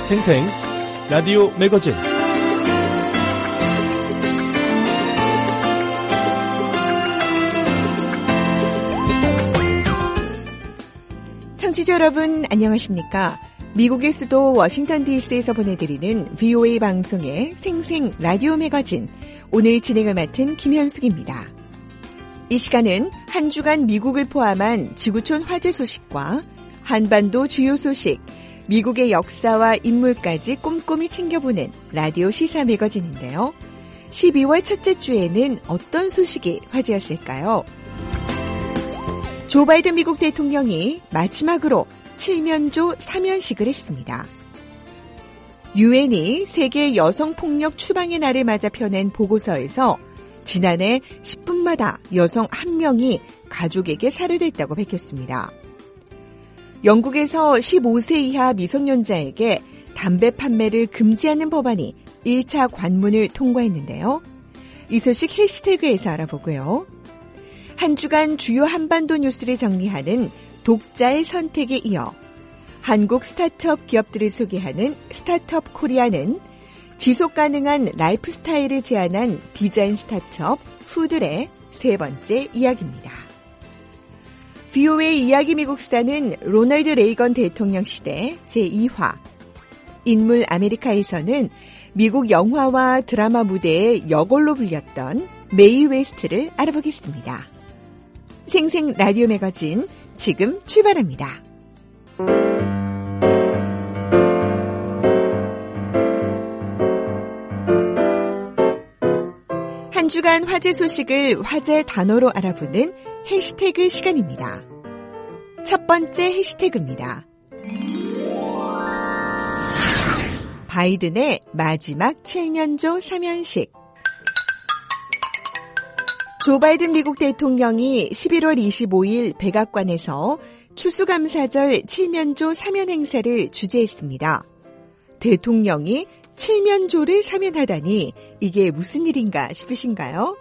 생생 라디오 매거진 청취자 여러분 안녕하십니까? 미국의 수도 워싱턴 DC에서 보내드리는 VOA 방송의 생생 라디오 매거진 오늘 진행을 맡은 김현숙입니다. 이 시간은 한 주간 미국을 포함한 지구촌 화제 소식과 한반도 주요 소식, 미국의 역사와 인물까지 꼼꼼히 챙겨보는 라디오 시사 매거진인데요. 12월 첫째 주에는 어떤 소식이 화제였을까요? 조 바이든 미국 대통령이 마지막으로 칠면조 사면식을 했습니다. 유엔이 세계 여성폭력 추방의 날을 맞아 펴낸 보고서에서 지난해 10분마다 여성 1명이 가족에게 살해됐다고 밝혔습니다. 영국에서 15세 이하 미성년자에게 담배 판매를 금지하는 법안이 1차 관문을 통과했는데요. 이 소식 해시태그에서 알아보고요. 한 주간 주요 한반도 뉴스를 정리하는 독자의 선택에 이어 한국 스타트업 기업들을 소개하는 스타트업 코리아는 지속가능한 라이프 스타일을 제안한 디자인 스타트업 푸들의 세 번째 이야기입니다. VOA 이야기 미국사는 로널드 레이건 대통령 시대 제2화, 인물 아메리카에서는 미국 영화와 드라마 무대의 여걸로 불렸던 메이 웨스트를 알아보겠습니다. 생생 라디오 매거진 지금 출발합니다. 한 주간 화제 소식을 화제 단어로 알아보는 해시태그 시간입니다. 첫 번째 해시태그입니다. 바이든의 마지막 칠면조 사면식. 조 바이든 미국 대통령이 11월 25일 백악관에서 추수감사절 칠면조 사면 행사를 주재했습니다. 대통령이 칠면조를 사면하다니 이게 무슨 일인가 싶으신가요?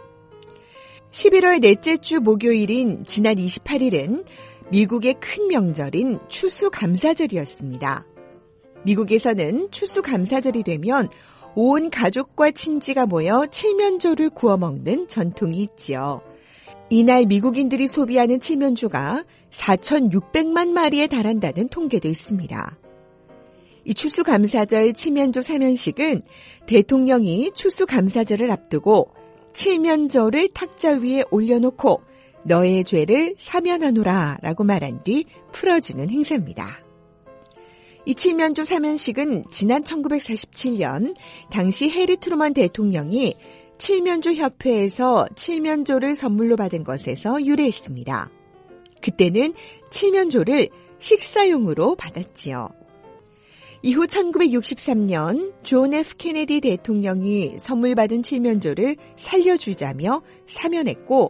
11월 넷째 주 목요일인 지난 28일은 미국의 큰 명절인 추수감사절이었습니다. 미국에서는 추수감사절이 되면 온 가족과 친지가 모여 칠면조를 구워 먹는 전통이 있지요. 이날 미국인들이 소비하는 칠면조가 4,600만 마리에 달한다는 통계도 있습니다. 이 추수감사절 칠면조 사면식은 대통령이 추수감사절을 앞두고 칠면조를 탁자 위에 올려놓고 너의 죄를 사면하노라 라고 말한 뒤 풀어주는 행사입니다. 이 칠면조 사면식은 지난 1947년 당시 해리 트루먼 대통령이 칠면조 협회에서 칠면조를 선물로 받은 것에서 유래했습니다. 그때는 칠면조를 식사용으로 받았지요. 이후 1963년 존 F 케네디 대통령이 선물 받은 칠면조를 살려주자며 사면했고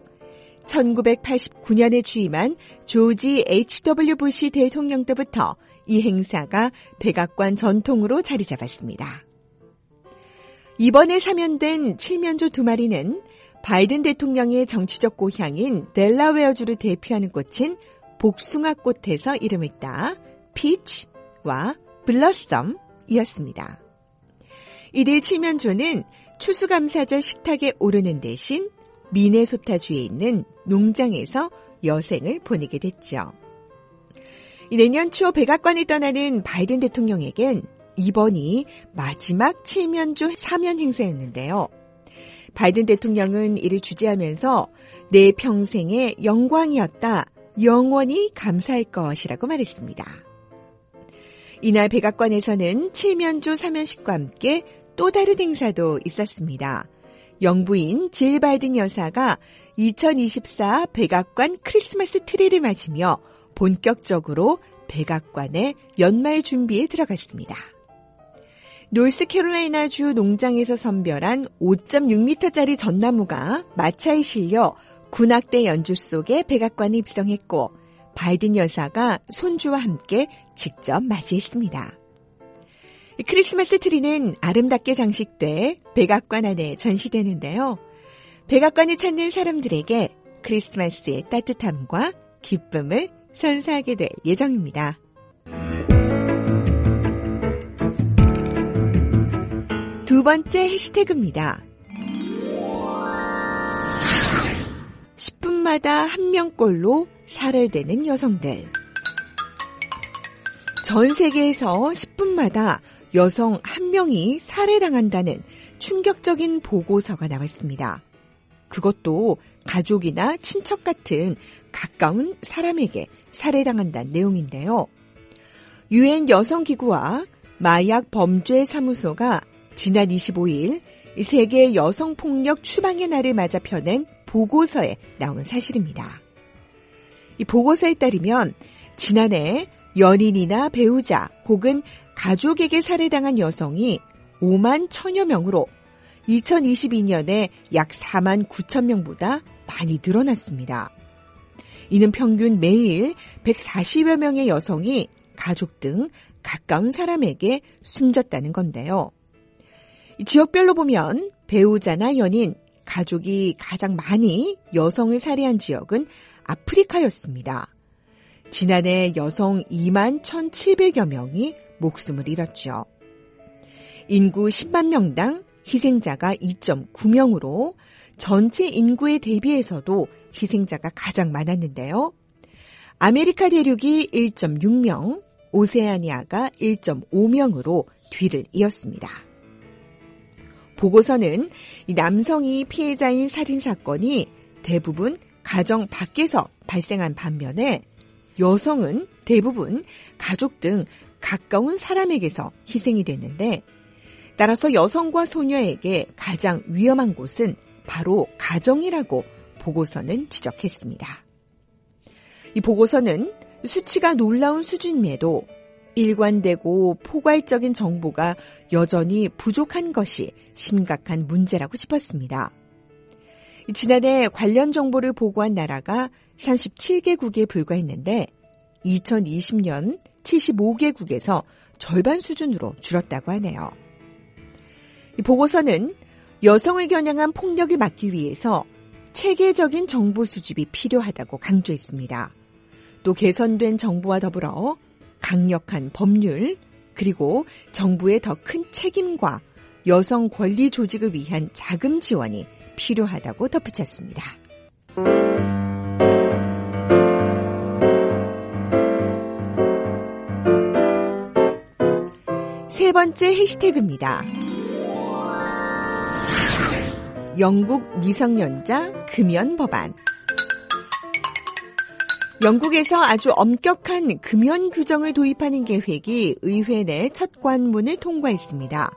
1989년에 취임한 조지 H.W. 부시 대통령 때부터 이 행사가 백악관 전통으로 자리 잡았습니다. 이번에 사면된 칠면조 2마리는 바이든 대통령의 정치적 고향인 델라웨어주를 대표하는 꽃인 복숭아꽃에서 이름을 따 피치와 블러썸이었습니다. 이들 칠면조는 추수감사절 식탁에 오르는 대신 미네소타주에 있는 농장에서 여생을 보내게 됐죠. 내년 초 백악관을 떠나는 바이든 대통령에겐 이번이 마지막 칠면조 사면 행사였는데요. 바이든 대통령은 이를 주재하면서 내 평생의 영광이었다, 영원히 감사할 것이라고 말했습니다. 이날 백악관에서는 칠면조 사면식과 함께 또 다른 행사도 있었습니다. 영부인 질 바이든 여사가 2024 백악관 크리스마스 트리를 맞으며 본격적으로 백악관의 연말 준비에 들어갔습니다. 노스캐롤라이나주 농장에서 선별한 5.6m짜리 전나무가 마차에 실려 군악대 연주 속에 백악관에 입성했고 바이든 여사가 손주와 함께 직접 맞이했습니다. 크리스마스 트리는 아름답게 장식돼 백악관 안에 전시되는데요. 백악관을 찾는 사람들에게 크리스마스의 따뜻함과 기쁨을 선사하게 될 예정입니다. 두 번째 해시태그입니다. 10분마다 한 명꼴로 살해되는 여성들. 전 세계에서 10분마다 여성 한 명이 살해당한다는 충격적인 보고서가 나왔습니다. 그것도 가족이나 친척 같은 가까운 사람에게 살해당한다는 내용인데요. 유엔 여성기구와 마약 범죄 사무소가 지난 25일 세계 여성폭력 추방의 날을 맞아 펴낸 보고서에 나온 사실입니다. 이 보고서에 따르면 지난해 연인이나 배우자 혹은 가족에게 살해당한 여성이 5만 1천여 명으로 2022년에 약 4만 9천 명보다 많이 늘어났습니다. 이는 평균 매일 140여 명의 여성이 가족 등 가까운 사람에게 숨졌다는 건데요. 지역별로 보면 배우자나 연인, 가족이 가장 많이 여성을 살해한 지역은 아프리카였습니다. 지난해 여성 2만 1,700여 명이 목숨을 잃었죠. 인구 10만 명당 희생자가 2.9명으로 전체 인구에 대비해서도 희생자가 가장 많았는데요. 아메리카 대륙이 1.6명, 오세아니아가 1.5명으로 뒤를 이었습니다. 보고서는 이 남성이 피해자인 살인사건이 대부분 가정 밖에서 발생한 반면에 여성은 대부분 가족 등 가까운 사람에게서 희생이 됐는데 따라서 여성과 소녀에게 가장 위험한 곳은 바로 가정이라고 보고서는 지적했습니다. 이 보고서는 수치가 놀라운 수준임에도 일관되고 포괄적인 정보가 여전히 부족한 것이 심각한 문제라고 짚었습니다. 지난해 관련 정보를 보고한 나라가 37개국에 불과했는데 2020년 75개국에서 절반 수준으로 줄었다고 하네요. 이 보고서는 여성을 겨냥한 폭력을 막기 위해서 체계적인 정보 수집이 필요하다고 강조했습니다. 또 개선된 정보와 더불어 강력한 법률, 그리고 정부의 더 큰 책임과 여성 권리 조직을 위한 자금 지원이 필요하다고 덧붙였습니다. 세 번째 해시태그입니다. 영국 미성년자 금연 법안. 영국에서 아주 엄격한 금연 규정을 도입하는 계획이 의회 내 첫 관문을 통과했습니다.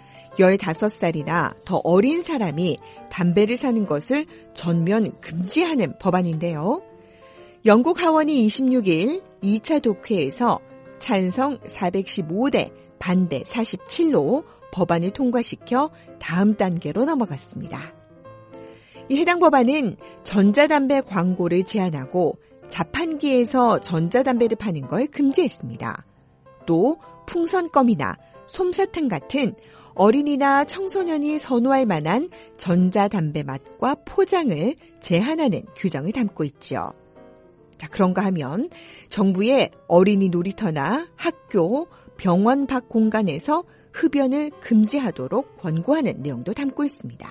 15살이나 더 어린 사람이 담배를 사는 것을 전면 금지하는 법안인데요. 영국 하원이 26일 2차 독회에서 찬성 415대 반대 47로 법안을 통과시켜 다음 단계로 넘어갔습니다. 이 해당 법안은 전자담배 광고를 제한하고 자판기에서 전자담배를 파는 걸 금지했습니다. 또 풍선껌이나 솜사탕 같은 어린이나 청소년이 선호할 만한 전자담배 맛과 포장을 제한하는 규정을 담고 있죠. 자, 그런가 하면 정부의 어린이 놀이터나 학교, 병원 밖 공간에서 흡연을 금지하도록 권고하는 내용도 담고 있습니다.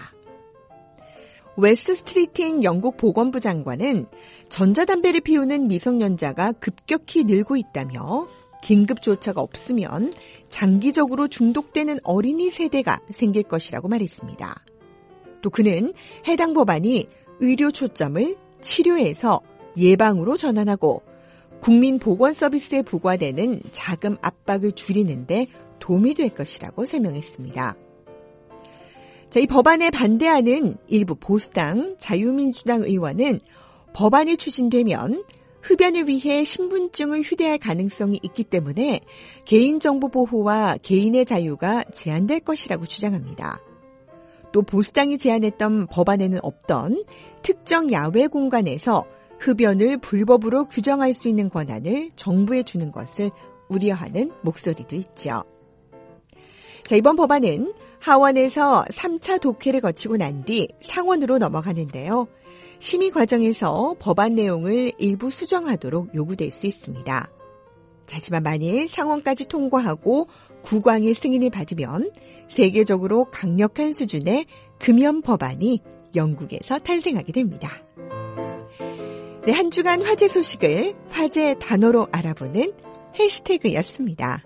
웨스트 스트리팅 영국 보건부 장관은 전자담배를 피우는 미성년자가 급격히 늘고 있다며 긴급 조처가 없으면 장기적으로 중독되는 어린이 세대가 생길 것이라고 말했습니다. 또 그는 해당 법안이 의료 초점을 치료에서 예방으로 전환하고 국민보건 서비스에 부과되는 자금 압박을 줄이는 데 도움이 될 것이라고 설명했습니다. 자, 이 법안에 반대하는 일부 보수당, 자유민주당 의원은 법안이 추진되면 흡연을 위해 신분증을 휴대할 가능성이 있기 때문에 개인정보 보호와 개인의 자유가 제한될 것이라고 주장합니다. 또 보수당이 제안했던 법안에는 없던 특정 야외 공간에서 흡연을 불법으로 규정할 수 있는 권한을 정부에 주는 것을 우려하는 목소리도 있죠. 자, 이번 법안은 하원에서 3차 독회를 거치고 난 뒤 상원으로 넘어가는데요. 심의 과정에서 법안 내용을 일부 수정하도록 요구될 수 있습니다. 하지만 만일 상원까지 통과하고 국왕의 승인을 받으면 세계적으로 강력한 수준의 금연 법안이 영국에서 탄생하게 됩니다. 네, 한 주간 화제 소식을 화제 단어로 알아보는 해시태그였습니다.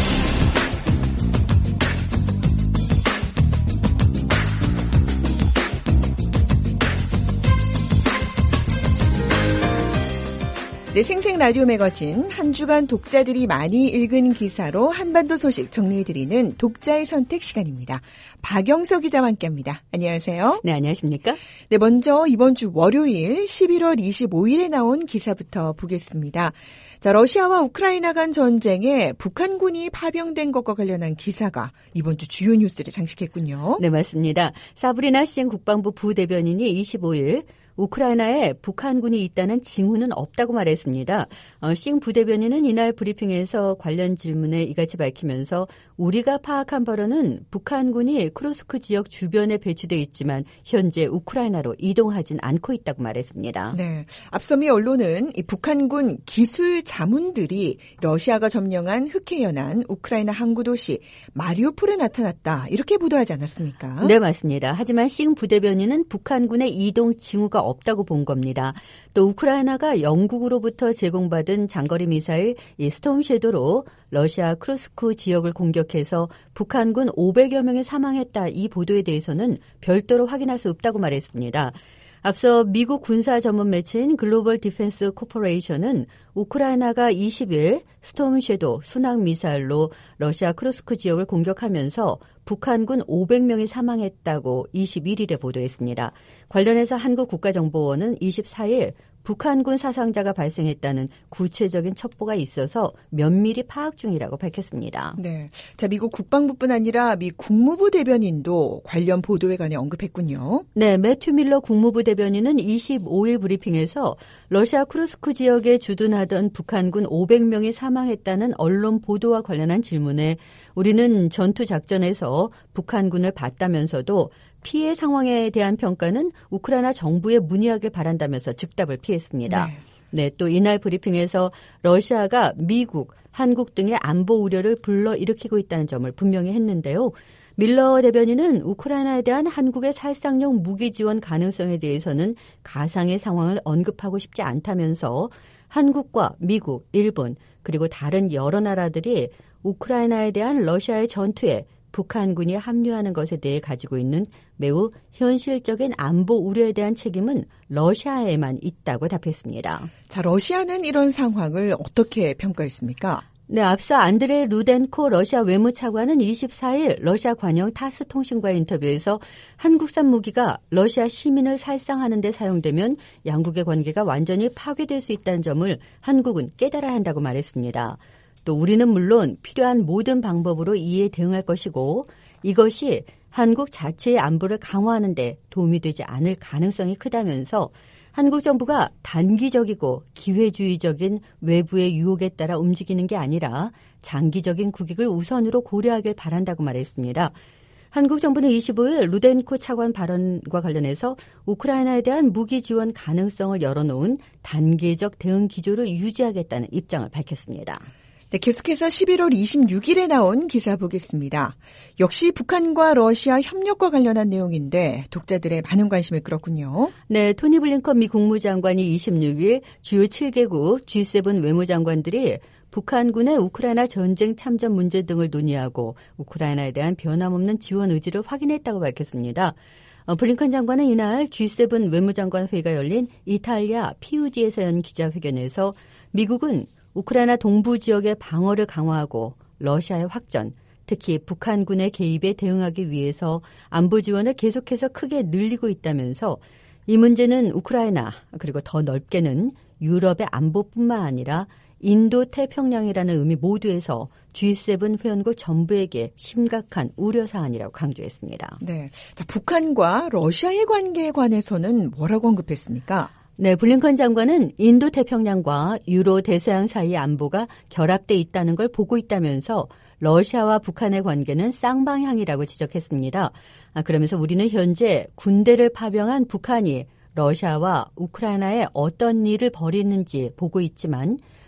네, 생생 라디오 매거진 한 주간 독자들이 많이 읽은 기사로 한반도 소식 정리해드리는 독자의 선택 시간입니다. 박영서 기자와 함께합니다. 안녕하세요. 네, 안녕하십니까? 네, 먼저 이번 주 월요일 11월 25일에 나온 기사부터 보겠습니다. 자, 러시아와 우크라이나 간 전쟁에 북한군이 파병된 것과 관련한 기사가 이번 주 주요 뉴스를 장식했군요. 네, 맞습니다. 사브리나 싱 국방부 부대변인이 25일 우크라이나에 북한군이 있다는 징후는 없다고 말했습니다. 싱 부대변인은 이날 브리핑에서 관련 질문에 이같이 밝히면서 우리가 파악한 바로는 북한군이 크루스크 지역 주변에 배치돼 있지만 현재 우크라이나로 이동하진 않고 있다고 말했습니다. 네, 앞서 미 언론은 이 북한군 기술 자문들이 러시아가 점령한 흑해연안 우크라이나 항구 도시 마리우폴에 나타났다 이렇게 보도하지 않았습니까? 네, 맞습니다. 하지만 싱 부대변인은 북한군의 이동 징후가 없다고 본 겁니다. 또 우크라이나가 영국으로부터 제공받은 장거리 미사일 이 스톰 섀도로 러시아 크루스크 지역을 공격해서 북한군 500여 명이 사망했다 이 보도에 대해서는 별도로 확인할 수 없다고 말했습니다. 앞서 미국 군사 전문 매체인 글로벌 디펜스 코퍼레이션은 우크라이나가 20일 스톰 섀도 순항 미사일로 러시아 크루스크 지역을 공격하면서 북한군 500명이 사망했다고 21일에 보도했습니다. 관련해서 한국 국가정보원은 24일 북한군 사상자가 발생했다는 구체적인 첩보가 있어서 면밀히 파악 중이라고 밝혔습니다. 네, 자 미국 국방부뿐 아니라 미 국무부 대변인도 관련 보도에 관해 언급했군요. 네, 매튜 밀러 국무부 대변인은 25일 브리핑에서 러시아 크루스크 지역에 주둔하던 북한군 500명이 사망했다는 언론 보도와 관련한 질문에 우리는 전투 작전에서 북한군을 봤다면서도 피해 상황에 대한 평가는 우크라이나 정부에 문의하길 바란다면서 즉답을 피했습니다. 네, 또 이날 브리핑에서 러시아가 미국, 한국 등의 안보 우려를 불러일으키고 있다는 점을 분명히 했는데요. 밀러 대변인은 우크라이나에 대한 한국의 살상용 무기 지원 가능성에 대해서는 가상의 상황을 언급하고 싶지 않다면서 한국과 미국, 일본 그리고 다른 여러 나라들이 우크라이나에 대한 러시아의 전투에 북한군이 합류하는 것에 대해 가지고 있는 매우 현실적인 안보 우려에 대한 책임은 러시아에만 있다고 답했습니다. 자, 러시아는 이런 상황을 어떻게 평가했습니까? 네, 앞서 안드레 루덴코 러시아 외무차관은 24일 러시아 관영 타스 통신과의 인터뷰에서 한국산 무기가 러시아 시민을 살상하는 데 사용되면 양국의 관계가 완전히 파괴될 수 있다는 점을 한국은 깨달아야 한다고 말했습니다. 또 우리는 물론 필요한 모든 방법으로 이에 대응할 것이고 이것이 한국 자체의 안보를 강화하는 데 도움이 되지 않을 가능성이 크다면서 한국 정부가 단기적이고 기회주의적인 외부의 유혹에 따라 움직이는 게 아니라 장기적인 국익을 우선으로 고려하길 바란다고 말했습니다. 한국 정부는 25일 루덴코 차관 발언과 관련해서 우크라이나에 대한 무기 지원 가능성을 열어놓은 단계적 대응 기조를 유지하겠다는 입장을 밝혔습니다. 네, 계속해서 11월 26일에 나온 기사 보겠습니다. 역시 북한과 러시아 협력과 관련한 내용인데 독자들의 많은 관심을 끌었군요. 네, 토니 블링컨 미 국무장관이 26일 주요 7개국 G7 외무장관들이 북한군의 우크라이나 전쟁 참전 문제 등을 논의하고 우크라이나에 대한 변함없는 지원 의지를 확인했다고 밝혔습니다. 블링컨 장관은 이날 G7 외무장관 회의가 열린 이탈리아 피우지에서 연 기자회견에서 미국은 우크라이나 동부 지역의 방어를 강화하고 러시아의 확전, 특히 북한군의 개입에 대응하기 위해서 안보 지원을 계속해서 크게 늘리고 있다면서 이 문제는 우크라이나 그리고 더 넓게는 유럽의 안보뿐만 아니라 인도 태평양이라는 의미 모두에서 G7 회원국 전부에게 심각한 우려 사안이라고 강조했습니다. 네, 자, 북한과 러시아의 관계에 관해서는 뭐라고 언급했습니까? 네, 블링컨 장관은 인도 태평양과 유로 대서양 사이의 안보가 결합돼 있다는 걸 보고 있다면서 러시아와 북한의 관계는 쌍방향이라고 지적했습니다. 그러면서 우리는 현재 군대를 파병한 북한이 러시아와 우크라이나에 어떤 일을 벌이는지 보고 있지만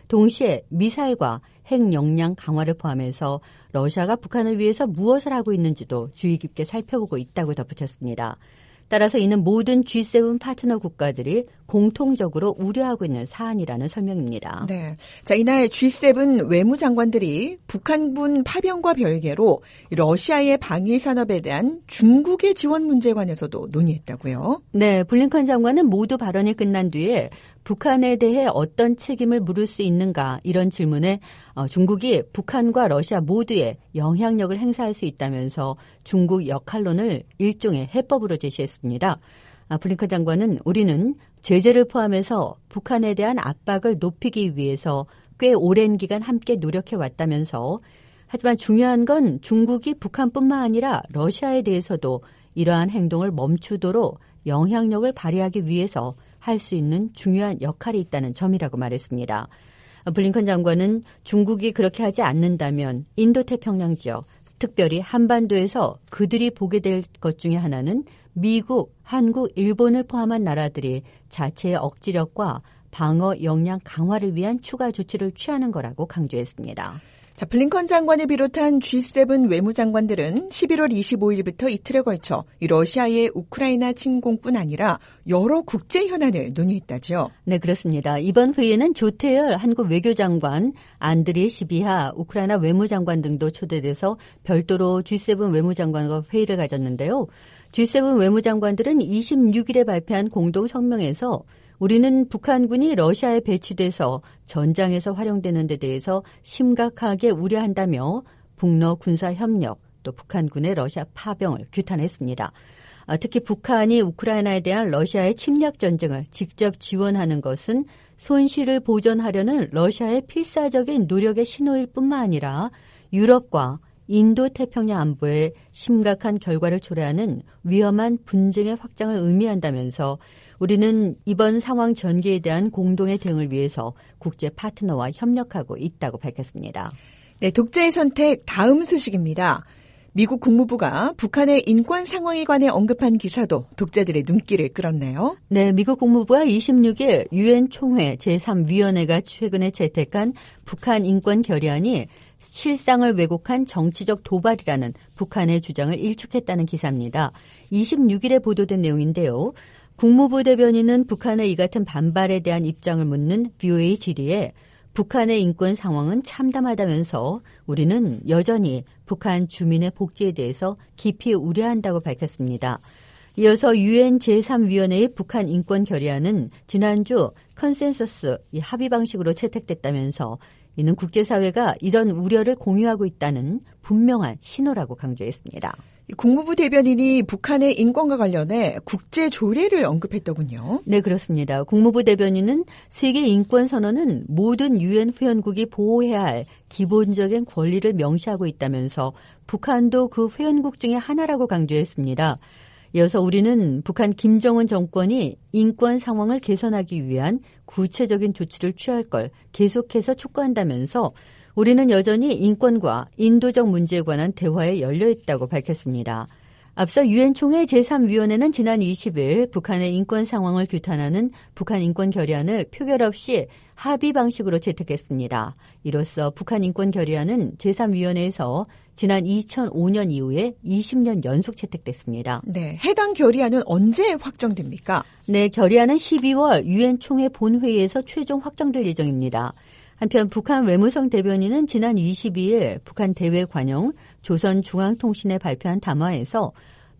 동시에 미사일과 핵 역량 강화를 포함해서 러시아가 북한을 위해서 무엇을 하고 있는지도 주의 깊게 살펴보고 있다고 덧붙였습니다. 따라서 이는 모든 G7 파트너 국가들이 공통적으로 우려하고 있는 사안이라는 설명입니다. 네. 자, 이날 G7 외무장관들이 북한군 파병과 별개로 러시아의 방위 산업에 대한 중국의 지원 문제에 관해서도 논의했다고요? 네, 블링컨 장관은 모두 발언이 끝난 뒤에 북한에 대해 어떤 책임을 물을 수 있는가 이런 질문에 중국이 북한과 러시아 모두에 영향력을 행사할 수 있다면서 중국 역할론을 일종의 해법으로 제시했습니다. 블링컨 장관은 우리는 제재를 포함해서 북한에 대한 압박을 높이기 위해서 꽤 오랜 기간 함께 노력해왔다면서 하지만 중요한 건 중국이 북한뿐만 아니라 러시아에 대해서도 이러한 행동을 멈추도록 영향력을 발휘하기 위해서 할 수 있는 중요한 역할이 있다는 점이라고 말했습니다. 블링컨 장관은 중국이 그렇게 하지 않는다면 인도태평양 지역, 특별히 한반도에서 그들이 보게 될 것 중에 하나는 미국, 한국, 일본을 포함한 나라들이 자체의 억지력과 방어 역량 강화를 위한 추가 조치를 취하는 거라고 강조했습니다. 자, 블링컨 장관을 비롯한 G7 외무장관들은 11월 25일부터 이틀에 걸쳐 러시아의 우크라이나 침공뿐 아니라 여러 국제 현안을 논의했다죠. 네, 그렇습니다. 이번 회의는 조태열 한국 외교장관, 안드리 시비하 우크라이나 외무장관 등도 초대돼서 별도로 G7 외무장관과 회의를 가졌는데요. G7 외무장관들은 26일에 발표한 공동 성명에서 우리는 북한군이 러시아에 배치돼서 전장에서 활용되는 데 대해서 심각하게 우려한다며 북러 군사협력 또 북한군의 러시아 파병을 규탄했습니다. 특히 북한이 우크라이나에 대한 러시아의 침략 전쟁을 직접 지원하는 것은 손실을 보전하려는 러시아의 필사적인 노력의 신호일 뿐만 아니라 유럽과 인도태평양 안보에 심각한 결과를 초래하는 위험한 분쟁의 확장을 의미한다면서 우리는 이번 상황 전개에 대한 공동의 대응을 위해서 국제 파트너와 협력하고 있다고 밝혔습니다. 네, 독자의 선택 다음 소식입니다. 미국 국무부가 북한의 인권 상황에 관해 언급한 기사도 독자들의 눈길을 끌었네요. 네, 미국 국무부가 26일 유엔 총회 제3위원회가 최근에 채택한 북한 인권 결의안이 실상을 왜곡한 정치적 도발이라는 북한의 주장을 일축했다는 기사입니다. 26일에 보도된 내용인데요. 국무부 대변인은 북한의 이 같은 반발에 대한 입장을 묻는 VOA 질의에 북한의 인권 상황은 참담하다면서 우리는 여전히 북한 주민의 복지에 대해서 깊이 우려한다고 밝혔습니다. 이어서 유엔 제3위원회의 북한 인권 결의안은 지난주 컨센서스 합의 방식으로 채택됐다면서 이는 국제사회가 이런 우려를 공유하고 있다는 분명한 신호라고 강조했습니다. 국무부 대변인이 북한의 인권과 관련해 국제 조례를 언급했더군요. 네, 그렇습니다. 국무부 대변인은 세계 인권 선언은 모든 유엔 회원국이 보호해야 할 기본적인 권리를 명시하고 있다면서 북한도 그 회원국 중에 하나라고 강조했습니다. 이어서 우리는 북한 김정은 정권이 인권 상황을 개선하기 위한 구체적인 조치를 취할 걸 계속해서 촉구한다면서 우리는 여전히 인권과 인도적 문제에 관한 대화에 열려있다고 밝혔습니다. 앞서 유엔 총회 제3위원회는 지난 20일 북한의 인권 상황을 규탄하는 북한 인권 결의안을 표결 없이 합의 방식으로 채택했습니다. 이로써 북한 인권 결의안은 제3위원회에서 지난 2005년 이후에 20년 연속 채택됐습니다. 네, 해당 결의안은 언제 확정됩니까? 네, 결의안은 12월 유엔 총회 본회의에서 최종 확정될 예정입니다. 한편 북한 외무성 대변인은 지난 22일 북한 대외 관영 조선중앙통신에 발표한 담화에서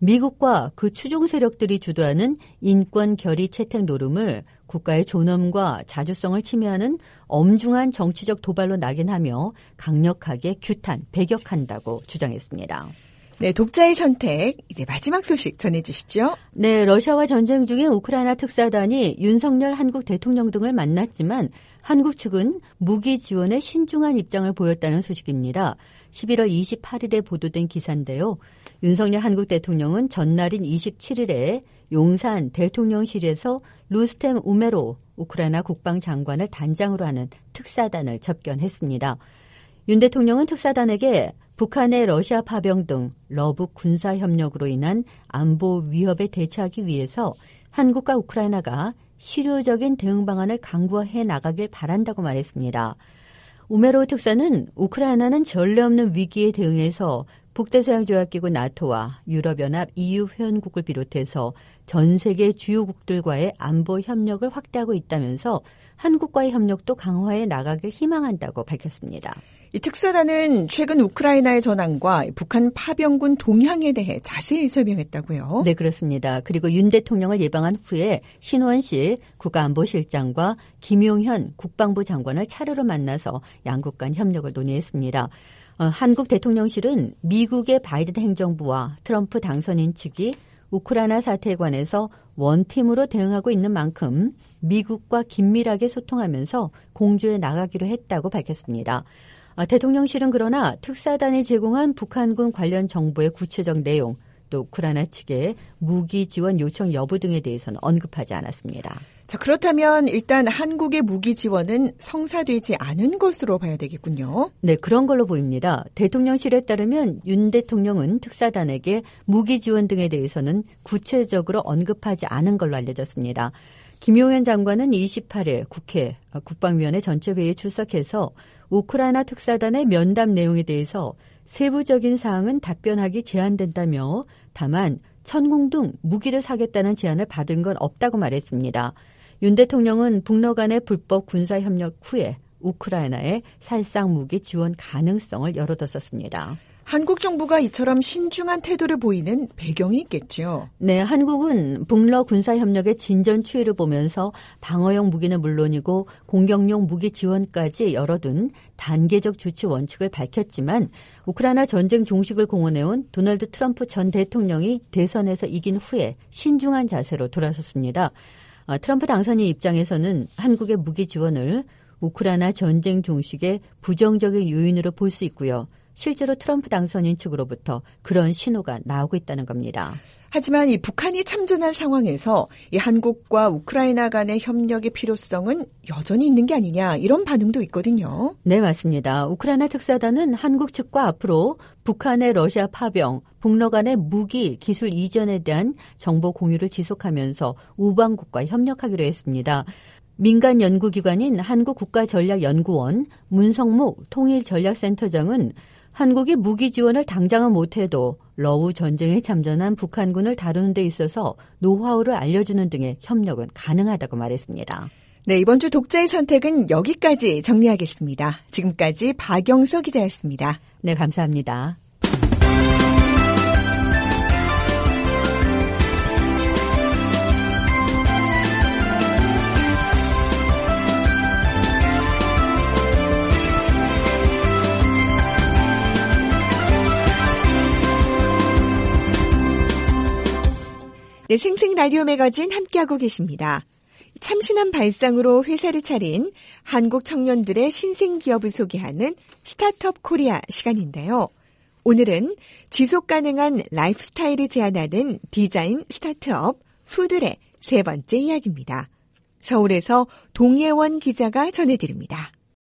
미국과 그 추종 세력들이 주도하는 인권 결의 채택 노름을 국가의 존엄과 자주성을 침해하는 엄중한 정치적 도발로 낙인하며 강력하게 규탄, 배격한다고 주장했습니다. 네, 독자의 선택. 이제 마지막 소식 전해주시죠. 네, 러시아와 전쟁 중인 우크라이나 특사단이 윤석열 한국 대통령 등을 만났지만 한국 측은 무기 지원에 신중한 입장을 보였다는 소식입니다. 11월 28일에 보도된 기사인데요. 윤석열 한국 대통령은 전날인 27일에 용산 대통령실에서 루스템 우메로 우크라이나 국방장관을 단장으로 하는 특사단을 접견했습니다. 윤 대통령은 특사단에게 북한의 러시아 파병 등 러북 군사협력으로 인한 안보 위협에 대처하기 위해서 한국과 우크라이나가 실효적인 대응 방안을 강구해 나가길 바란다고 말했습니다. 우메로우 특사는 우크라이나는 전례 없는 위기에 대응해서 북대서양조약기구 나토와 유럽연합 EU 회원국을 비롯해서 전 세계 주요국들과의 안보 협력을 확대하고 있다면서 한국과의 협력도 강화해 나가길 희망한다고 밝혔습니다. 이 특사단은 최근 우크라이나의 전황과 북한 파병군 동향에 대해 자세히 설명했다고요? 네, 그렇습니다. 그리고 윤 대통령을 예방한 후에 신원식 국가안보실장과 김용현 국방부 장관을 차례로 만나서 양국 간 협력을 논의했습니다. 한국 대통령실은 미국의 바이든 행정부와 트럼프 당선인 측이 우크라이나 사태에 관해서 원팀으로 대응하고 있는 만큼 미국과 긴밀하게 소통하면서 공조해 나가기로 했다고 밝혔습니다. 대통령실은 그러나 특사단이 제공한 북한군 관련 정보의 구체적 내용, 또 우크라이나 측의 무기 지원 요청 여부 등에 대해서는 언급하지 않았습니다. 자, 그렇다면 일단 한국의 무기 지원은 성사되지 않은 것으로 봐야 되겠군요. 네, 그런 걸로 보입니다. 대통령실에 따르면 윤 대통령은 특사단에게 무기 지원 등에 대해서는 구체적으로 언급하지 않은 걸로 알려졌습니다. 김용현 장관은 28일 국회 국방위원회 전체회의에 출석해서 우크라이나 특사단의 면담 내용에 대해서 세부적인 사항은 답변하기 제한된다며 다만 천궁 등 무기를 사겠다는 제안을 받은 건 없다고 말했습니다. 윤 대통령은 북러 간의 불법 군사협력 후에 우크라이나에 살상 무기 지원 가능성을 열어뒀었습니다. 한국 정부가 이처럼 신중한 태도를 보이는 배경이 있겠죠. 네, 한국은 북러 군사협력의 진전 추이를 보면서 방어용 무기는 물론이고 공격용 무기 지원까지 열어둔 단계적 조치 원칙을 밝혔지만 우크라이나 전쟁 종식을 공언해온 도널드 트럼프 전 대통령이 대선에서 이긴 후에 신중한 자세로 돌아섰습니다. 트럼프 당선인 입장에서는 한국의 무기 지원을 우크라이나 전쟁 종식의 부정적인 요인으로 볼 수 있고요. 실제로 트럼프 당선인 측으로부터 그런 신호가 나오고 있다는 겁니다. 하지만 이 북한이 참전한 상황에서 이 한국과 우크라이나 간의 협력의 필요성은 여전히 있는 게 아니냐 이런 반응도 있거든요. 네, 맞습니다. 우크라이나 특사단은 한국 측과 앞으로 북한의 러시아 파병, 북러 간의 무기, 기술 이전에 대한 정보 공유를 지속하면서 우방국과 협력하기로 했습니다. 민간 연구기관인 한국국가전략연구원 문성목 통일전략센터장은 한국이 무기 지원을 당장은 못해도 러우 전쟁에 참전한 북한군을 다루는 데 있어서 노하우를 알려주는 등의 협력은 가능하다고 말했습니다. 네, 이번 주 독자의 선택은 여기까지 정리하겠습니다. 지금까지 박영서 기자였습니다. 네, 감사합니다. 네, 생생 라디오 매거진 함께하고 계십니다. 참신한 발상으로 회사를 차린 한국 청년들의 신생 기업을 소개하는 스타트업 코리아 시간인데요. 오늘은 지속 가능한 라이프 스타일을 제안하는 디자인 스타트업 푸들의 세 번째 이야기입니다. 서울에서 동예원 기자가 전해드립니다.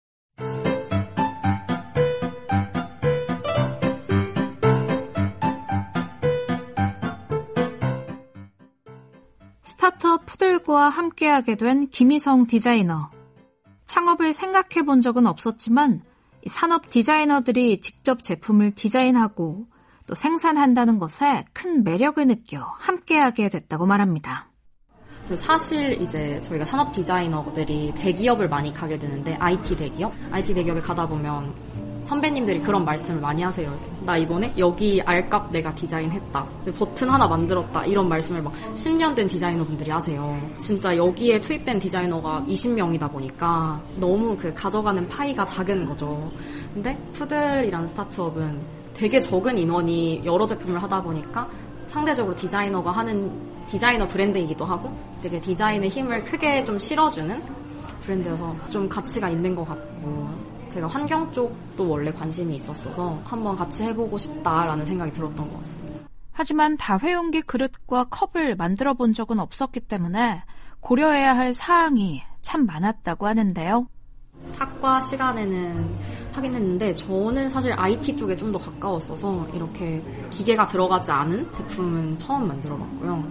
스타트업 푸들과 함께하게 된 김희성 디자이너. 창업을 생각해 본 적은 없었지만 산업 디자이너들이 직접 제품을 디자인하고 또 생산한다는 것에 큰 매력을 느껴 함께하게 됐다고 말합니다. 그리고 사실 이제 저희가 산업 디자이너들이 대기업을 많이 가게 되는데 IT 대기업에 가다 보면 선배님들이 그런 말씀을 많이 하세요. 나 이번에 여기 알값 내가 디자인했다. 버튼 하나 만들었다. 이런 말씀을 막 10년 된 디자이너분들이 하세요. 진짜 여기에 투입된 디자이너가 20명이다 보니까 너무 그 가져가는 파이가 작은 거죠. 근데 푸들이라는 스타트업은 되게 적은 인원이 여러 제품을 하다 보니까 상대적으로 디자이너가 하는 디자이너 브랜드이기도 하고 되게 디자인의 힘을 크게 좀 실어주는 브랜드여서 좀 가치가 있는 것 같고 제가 환경 쪽도 원래 관심이 있었어서 한번 같이 해보고 싶다라는 생각이 들었던 것 같습니다. 하지만 다회용기 그릇과 컵을 만들어 본 적은 없었기 때문에 고려해야 할 사항이 참 많았다고 하는데요. 학과 시간에는 하긴 했는데 저는 사실 IT 쪽에 좀 더 가까웠어서 이렇게 기계가 들어가지 않은 제품은 처음 만들어봤고요.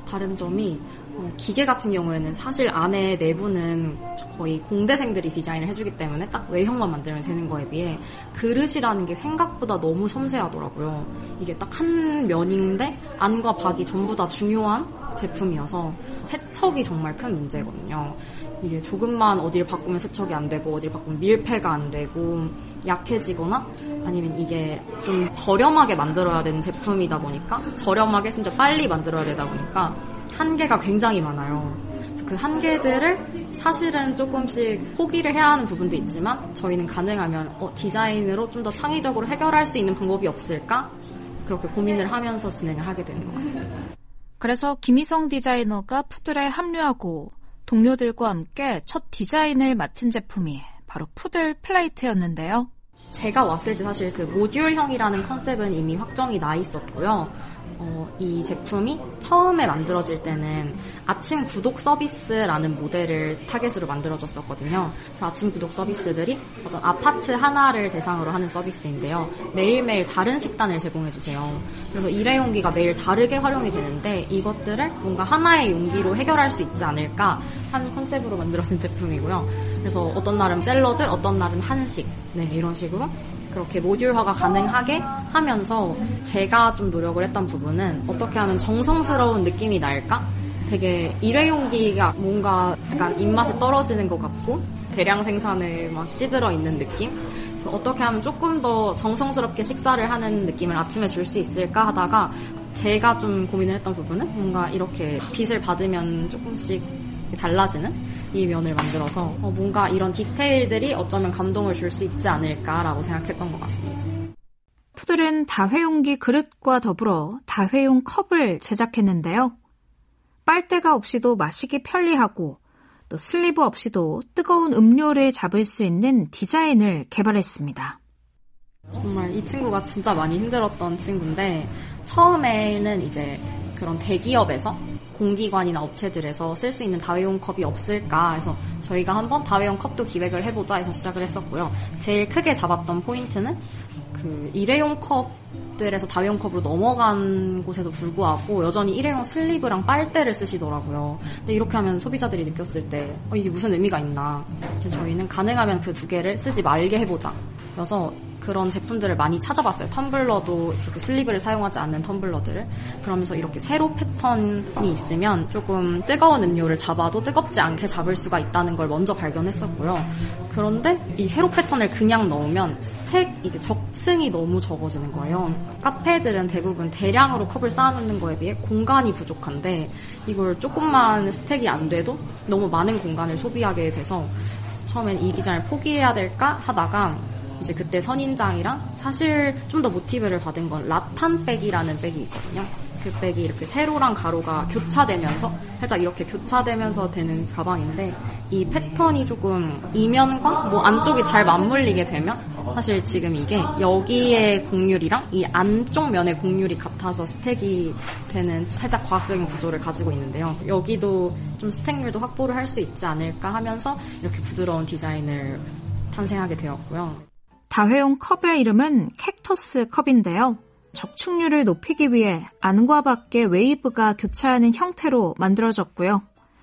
다른 점이 기계 같은 경우에는 사실 안에 내부는 거의 공대생들이 디자인을 해주기 때문에 딱 외형만 만들면 되는 거에 비해 그릇이라는 게 생각보다 너무 섬세하더라고요. 이게 딱 한 면인데 안과 밖이 전부 다 중요한 제품이어서 세척이 정말 큰 문제거든요. 이게 조금만 어디를 바꾸면 세척이 안 되고 어디를 바꾸면 밀폐가 안 되고 약해지거나 아니면 이게 좀 저렴하게 만들어야 되는 제품이다 보니까 저렴하게 심지어 빨리 만들어야 되다 보니까 한계가 굉장히 많아요. 그 한계들을 사실은 조금씩 포기를 해야 하는 부분도 있지만 저희는 가능하면 디자인으로 좀 더 창의적으로 해결할 수 있는 방법이 없을까? 그렇게 고민을 하면서 진행을 하게 되는 것 같습니다. 그래서 김희성 디자이너가 푸들에 합류하고 동료들과 함께 첫 디자인을 맡은 제품이 바로 푸들 플레이트였는데요. 제가 왔을 때 사실 그 모듈형이라는 컨셉은 이미 확정이 나 있었고요. 이 제품이 처음에 만들어질 때는 아침 구독 서비스라는 모델을 타겟으로 만들어졌었거든요. 그래서 아침 구독 서비스들이 어떤 아파트 하나를 대상으로 하는 서비스인데요. 매일매일 다른 식단을 제공해주세요. 그래서 일회용기가 매일 다르게 활용이 되는데 이것들을 뭔가 하나의 용기로 해결할 수 있지 않을까 하는 컨셉으로 만들어진 제품이고요. 그래서 어떤 날은 샐러드, 어떤 날은 한식, 이런 식으로 그렇게 모듈화가 가능하게 하면서 제가 좀 노력을 했던 부분은 어떻게 하면 정성스러운 느낌이 날까? 되게 일회용기가 뭔가 약간 입맛이 떨어지는 것 같고 대량 생산에 막 찌들어 있는 느낌? 그래서 어떻게 하면 조금 더 정성스럽게 식사를 하는 느낌을 아침에 줄 수 있을까 하다가 제가 좀 고민을 했던 부분은 뭔가 이렇게 빛을 받으면 조금씩 달라지는 이 면을 만들어서 뭔가 이런 디테일들이 어쩌면 감동을 줄 수 있지 않을까라고 생각했던 것 같습니다. 푸들은 다회용기 그릇과 더불어 다회용 컵을 제작했는데요. 빨대가 없이도 마시기 편리하고 또 슬리브 없이도 뜨거운 음료를 잡을 수 있는 디자인을 개발했습니다. 정말 이 친구가 진짜 많이 힘들었던 친구인데 처음에는 이제 그런 대기업에서 공기관이나 업체들에서 쓸 수 있는 다회용 컵이 없을까 해서 저희가 한번 다회용 컵도 기획을 해보자 해서 시작을 했었고요. 제일 크게 잡았던 포인트는 그 일회용 컵들에서 다회용 컵으로 넘어간 곳에도 불구하고 여전히 일회용 슬리브랑 빨대를 쓰시더라고요. 근데 이렇게 하면 소비자들이 느꼈을 때 이게 무슨 의미가 있나. 저희는 가능하면 그 두 개를 쓰지 말게 해보자. 그래서 그런 제품들을 많이 찾아봤어요. 텀블러도 이렇게 슬리브를 사용하지 않는 텀블러들을. 그러면서 이렇게 세로 패턴이 있으면 조금 뜨거운 음료를 잡아도 뜨겁지 않게 잡을 수가 있다는 걸 먼저 발견했었고요. 그런데 이 세로 패턴을 그냥 넣으면 이게 적층이 너무 적어지는 거예요. 카페들은 대부분 대량으로 컵을 쌓아놓는 거에 비해 공간이 부족한데 이걸 조금만 스택이 안 돼도 너무 많은 공간을 소비하게 돼서 처음엔 이 디자인을 포기해야 될까 하다가 이제 그때 선인장이랑 사실 좀 더 모티브를 받은 건 라탄백이라는 백이 있거든요. 그 백이 이렇게 세로랑 가로가 교차되면서 살짝 이렇게 교차되면서 되는 가방인데 이 패턴이 조금 이면과 뭐 안쪽이 잘 맞물리게 되면 사실 지금 이게 여기의 곡률이랑 이 안쪽 면의 곡률이 같아서 스택이 되는 살짝 과학적인 구조를 가지고 있는데요. 여기도 좀 스택률도 확보를 할 수 있지 않을까 하면서 이렇게 부드러운 디자인을 탄생하게 되었고요. 다회용 컵의 이름은 캡터스 컵인데요. 적축률을 높이기 위해 안과 밖의 웨이브가 교차하는 형태로 만들어졌고요.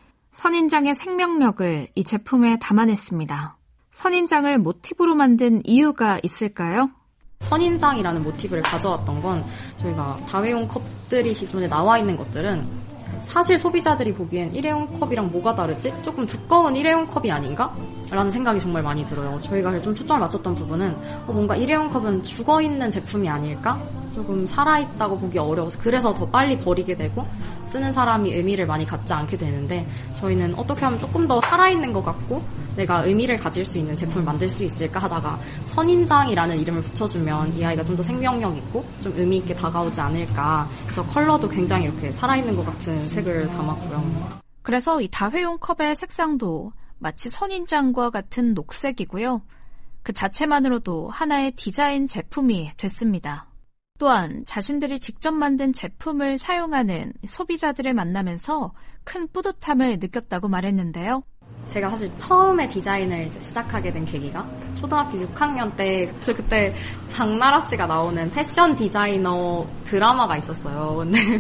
선인장의 생명력을 이 제품에 담아냈습니다. 선인장을 모티브로 만든 이유가 있을까요? 선인장이라는 모티브를 가져왔던 건 저희가 다회용 컵들이 기존에 나와 있는 것들은 사실 소비자들이 보기엔 일회용 컵이랑 뭐가 다르지? 조금 두꺼운 일회용 컵이 아닌가? 라는 생각이 정말 많이 들어요. 저희가 좀 초점을 맞췄던 부분은 뭔가 일회용 컵은 죽어있는 제품이 아닐까? 조금 살아있다고 보기 어려워서 그래서 더 빨리 버리게 되고 쓰는 사람이 의미를 많이 갖지 않게 되는데 저희는 어떻게 하면 조금 더 살아있는 것 같고 내가 의미를 가질 수 있는 제품을 만들 수 있을까 하다가 선인장이라는 이름을 붙여주면 이 아이가 좀 더 생명력 있고 좀 의미 있게 다가오지 않을까. 그래서 컬러도 굉장히 이렇게 살아있는 것 같은 색을 담았고요. 그래서 이 다회용 컵의 색상도 마치 선인장과 같은 녹색이고요. 그 자체만으로도 하나의 디자인 제품이 됐습니다. 또한 자신들이 직접 만든 제품을 사용하는 소비자들을 만나면서 큰 뿌듯함을 느꼈다고 말했는데요. 제가 사실 처음에 디자인을 이제 시작하게 된 계기가 초등학교 6학년 때 그때 장나라 씨가 나오는 패션 디자이너 드라마가 있었어요. 근데 그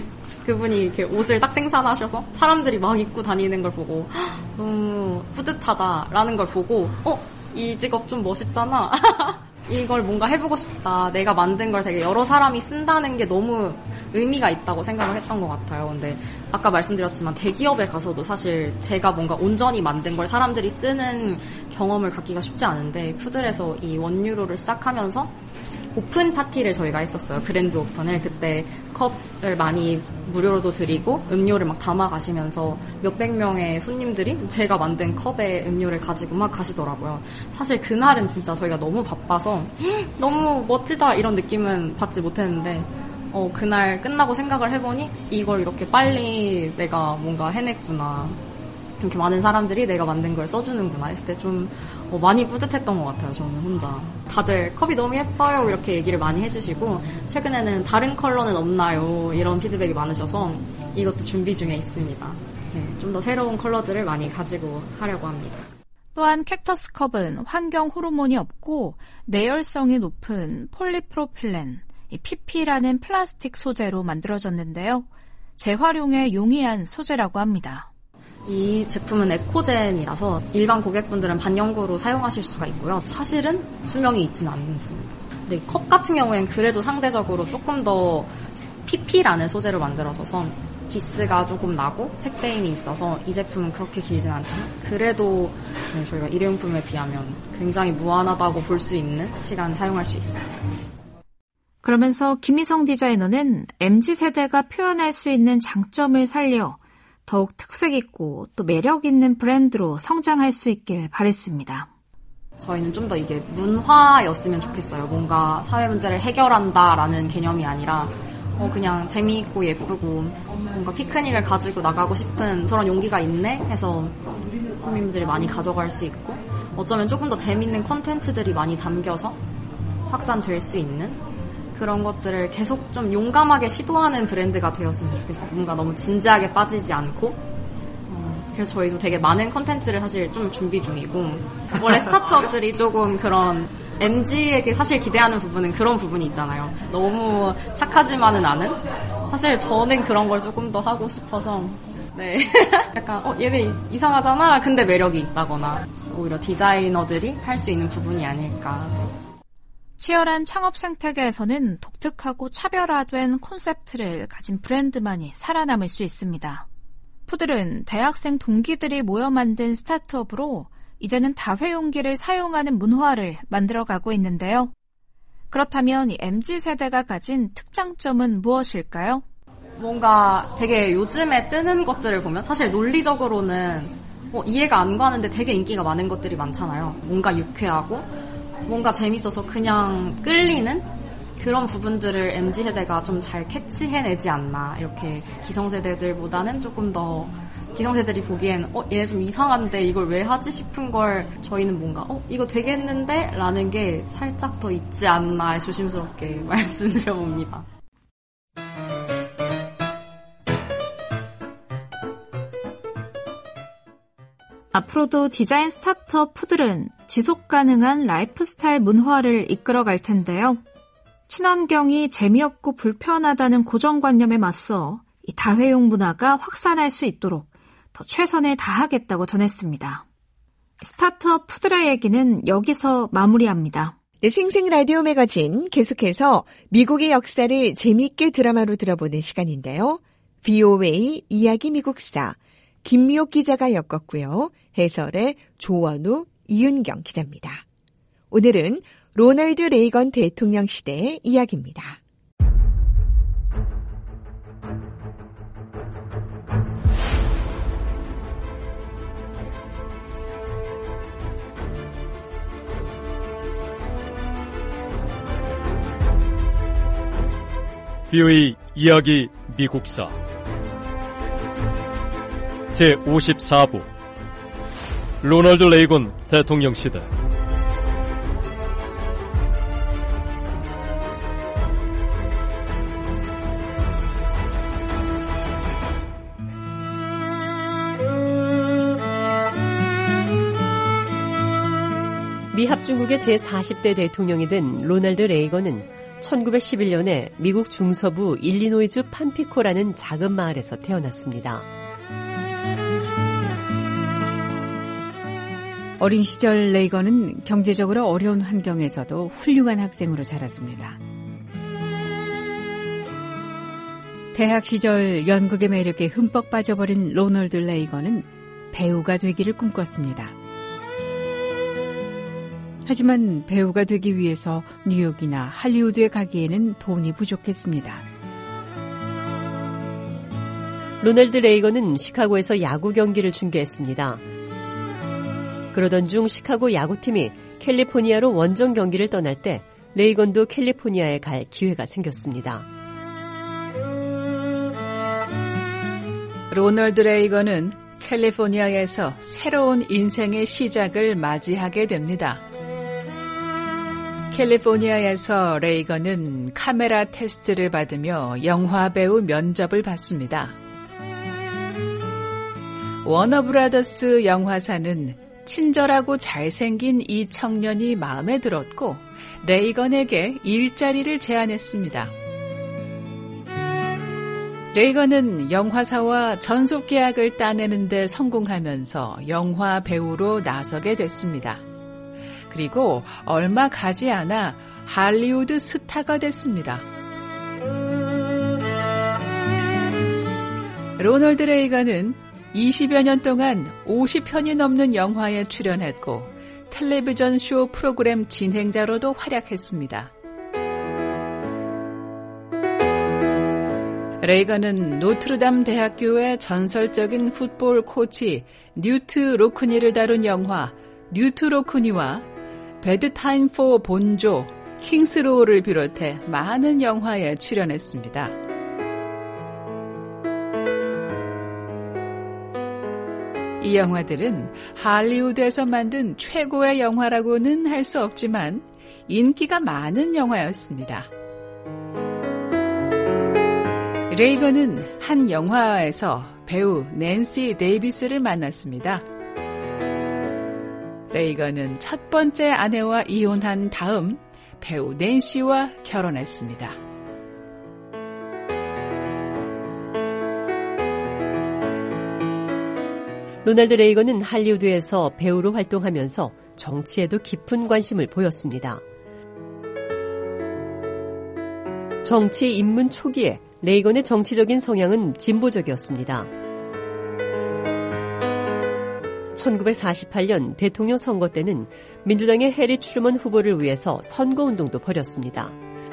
그분이 이렇게 옷을 딱 생산하셔서 사람들이 막 입고 다니는 걸 보고 너무 뿌듯하다라는 걸 보고 이 직업 좀 멋있잖아. 이걸 뭔가 해보고 싶다. 내가 만든 걸 되게 여러 사람이 쓴다는 게 너무 의미가 있다고 생각을 했던 것 같아요. 근데 아까 말씀드렸지만 대기업에 가서도 사실 제가 뭔가 온전히 만든 걸 사람들이 쓰는 경험을 갖기가 쉽지 않은데 푸들에서 이 원유로를 시작하면서 오픈 파티를 저희가 했었어요. 그랜드 오픈을. 그때 컵을 많이 무료로도 드리고 음료를 막 담아 가시면서 몇백 명의 손님들이 제가 만든 컵에 음료를 가지고 막 가시더라고요. 사실 그날은 진짜 저희가 너무 바빠서 너무 멋지다 이런 느낌은 받지 못했는데 그날 끝나고 생각을 해보니 이걸 이렇게 빨리 내가 뭔가 해냈구나. 이렇게 많은 사람들이 내가 만든 걸 써주는구나 했을 때 좀 많이 뿌듯했던 것 같아요. 저는 혼자. 다들 컵이 너무 예뻐요 이렇게 얘기를 많이 해주시고 최근에는 다른 컬러는 없나요? 이런 피드백이 많으셔서 이것도 준비 중에 있습니다. 네, 좀 더 새로운 컬러들을 많이 가지고 하려고 합니다. 또한 캡터스 컵은 환경 호르몬이 없고 내열성이 높은 폴리프로필렌, PP라는 플라스틱 소재로 만들어졌는데요. 재활용에 용이한 소재라고 합니다. 이 제품은 에코젠이라서 일반 고객분들은 반영구로 사용하실 수가 있고요. 사실은 수명이 있지는 않습니다. 근데 컵 같은 경우에는 그래도 상대적으로 조금 더 PP라는 소재로 만들어져서 기스가 조금 나고 색배임이 있어서 이 제품은 그렇게 길진 않지만 그래도 저희가 일회용품에 비하면 굉장히 무한하다고 볼 수 있는 시간 사용할 수 있습니다. 그러면서 김희성 디자이너는 MZ세대가 표현할 수 있는 장점을 살려 더욱 특색 있고 또 매력 있는 브랜드로 성장할 수 있길 바랬습니다. 저희는 좀 더 이게 문화였으면 좋겠어요. 뭔가 사회 문제를 해결한다라는 개념이 아니라 그냥 재미있고 예쁘고 뭔가 피크닉을 가지고 나가고 싶은 저런 용기가 있네 해서 손님들이 많이 가져갈 수 있고 어쩌면 조금 더 재밌는 콘텐츠들이 많이 담겨서 확산될 수 있는 그런 것들을 계속 좀 용감하게 시도하는 브랜드가 되었으면 좋겠어요. 뭔가 너무 진지하게 빠지지 않고 그래서 저희도 되게 많은 콘텐츠를 사실 좀 준비 중이고 원래 스타트업들이 조금 그런 MZ에게 사실 기대하는 부분은 그런 부분이 있잖아요. 너무 착하지만은 않은? 사실 저는 그런 걸 조금 더 하고 싶어서 네 약간 얘네 이상하잖아 근데 매력이 있다거나 오히려 디자이너들이 할 수 있는 부분이 아닐까. 치열한 창업 생태계에서는 독특하고 차별화된 콘셉트를 가진 브랜드만이 살아남을 수 있습니다. 푸들은 대학생 동기들이 모여 만든 스타트업으로 이제는 다회용기를 사용하는 문화를 만들어가고 있는데요. 그렇다면 이 MZ세대가 가진 특장점은 무엇일까요? 뭔가 되게 요즘에 뜨는 것들을 보면 사실 논리적으로는 이해가 안 가는데 되게 인기가 많은 것들이 많잖아요. 뭔가 유쾌하고 뭔가 재밌어서 그냥 끌리는 그런 부분들을 MZ세대가 좀 잘 캐치해내지 않나. 이렇게 기성세대들보다는 조금 더 기성세대들이 보기엔 얘 좀 이상한데 이걸 왜 하지 싶은 걸 저희는 뭔가 이거 되겠는데? 라는 게 살짝 더 있지 않나 조심스럽게 말씀드려봅니다. 앞으로도 디자인 스타트업 푸들은 지속가능한 라이프스타일 문화를 이끌어갈 텐데요. 친환경이 재미없고 불편하다는 고정관념에 맞서 이 다회용 문화가 확산할 수 있도록 더 최선을 다하겠다고 전했습니다. 스타트업 푸들의 얘기는 여기서 마무리합니다. 네, 생생 라디오 매거진 계속해서 미국의 역사를 재미있게 드라마로 들어보는 시간인데요. VOA 이야기 미국사 김미옥 기자가 엮었고요. 해설의 조원우, 이윤경 기자입니다. 오늘은 로널드 레이건 대통령 시대의 이야기입니다. VOA 이야기 미국사 제54부 로널드 레이건 대통령 시대. 미 합중국의 제40대 대통령이 된 로널드 레이건은 1911년에 미국 중서부 일리노이주 판피코라는 작은 마을에서 태어났습니다. 어린 시절 레이건은 경제적으로 어려운 환경에서도 훌륭한 학생으로 자랐습니다. 대학 시절 연극의 매력에 흠뻑 빠져버린 로널드 레이건은 배우가 되기를 꿈꿨습니다. 하지만 배우가 되기 위해서 뉴욕이나 할리우드에 가기에는 돈이 부족했습니다. 로널드 레이건은 시카고에서 야구 경기를 중계했습니다. 그러던 중 시카고 야구팀이 캘리포니아로 원정 경기를 떠날 때 레이건도 캘리포니아에 갈 기회가 생겼습니다. 로널드 레이건은 캘리포니아에서 새로운 인생의 시작을 맞이하게 됩니다. 캘리포니아에서 레이건은 카메라 테스트를 받으며 영화배우 면접을 받습니다. 워너브라더스 영화사는 친절하고 잘생긴 이 청년이 마음에 들었고 레이건에게 일자리를 제안했습니다. 레이건은 영화사와 전속 계약을 따내는 데 성공하면서 영화 배우로 나서게 됐습니다. 그리고 얼마 가지 않아 할리우드 스타가 됐습니다. 로널드 레이건은 20여 년 동안 50편이 넘는 영화에 출연했고 텔레비전 쇼 프로그램 진행자로도 활약했습니다. 레이건은 노트르담 대학교의 전설적인 풋볼 코치 뉴트 로크니를 다룬 영화 뉴트 로크니와 배드 타임 포 본조, 킹스로우를 비롯해 많은 영화에 출연했습니다. 이 영화들은 할리우드에서 만든 최고의 영화라고는 할 수 없지만 인기가 많은 영화였습니다. 레이건은 한 영화에서 배우 낸시 데이비스를 만났습니다. 레이건은 첫 번째 아내와 이혼한 다음 배우 낸시와 결혼했습니다. 로널드 레이건은 할리우드에서 배우로 활동하면서 정치에도 깊은 관심을 보였습니다. 정치 입문 초기에 레이건의 정치적인 성향은 진보적이었습니다. 1948년 대통령 선거 때는 민주당의 해리 트루먼 후보를 위해서 선거운동도 벌였습니다.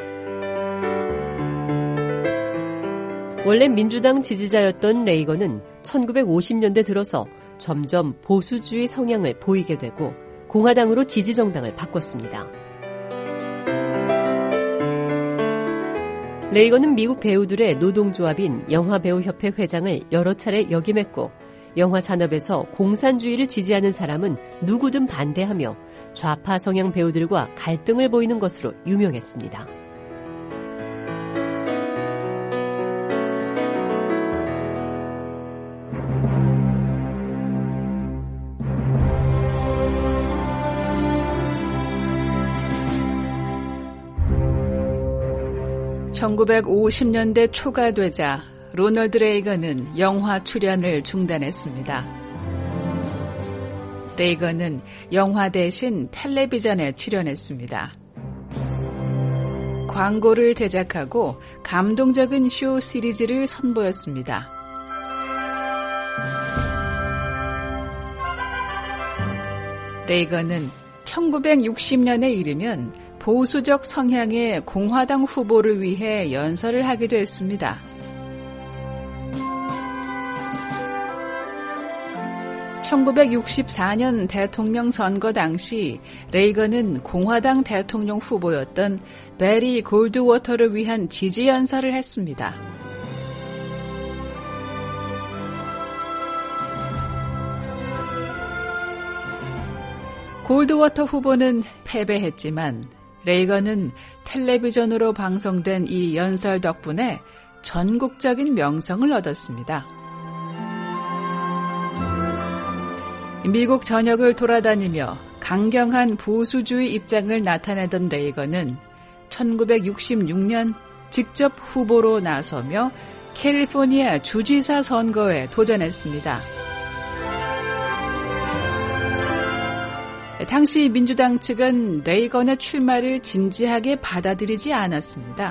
원래 민주당 지지자였던 레이건은 1950년대 들어서 점점 보수주의 성향을 보이게 되고 공화당으로 지지정당을 바꿨습니다. 레이건은 미국 배우들의 노동조합인 영화배우협회 회장을 여러 차례 역임했고 영화 산업에서 공산주의를 지지하는 사람은 누구든 반대하며 좌파 성향 배우들과 갈등을 보이는 것으로 유명했습니다. (1950년대) 초가 되자 로널드 레이건은 영화 출연을 중단했습니다. 레이건은 영화 대신 텔레비전에 출연했습니다. 광고를 제작하고 감동적인 쇼 시리즈를 선보였습니다. 레이건은 1960년에 이르면 보수적 성향의 공화당 후보를 위해 연설을 하기도 했습니다. 1964년 대통령 선거 당시 레이건은 공화당 대통령 후보였던 베리 골드워터를 위한 지지 연설을 했습니다. 골드워터 후보는 패배했지만 레이건은 텔레비전으로 방송된 이 연설 덕분에 전국적인 명성을 얻었습니다. 미국 전역을 돌아다니며 강경한 보수주의 입장을 나타내던 레이건은 1966년 직접 후보로 나서며 캘리포니아 주지사 선거에 도전했습니다. 당시 민주당 측은 레이건의 출마를 진지하게 받아들이지 않았습니다.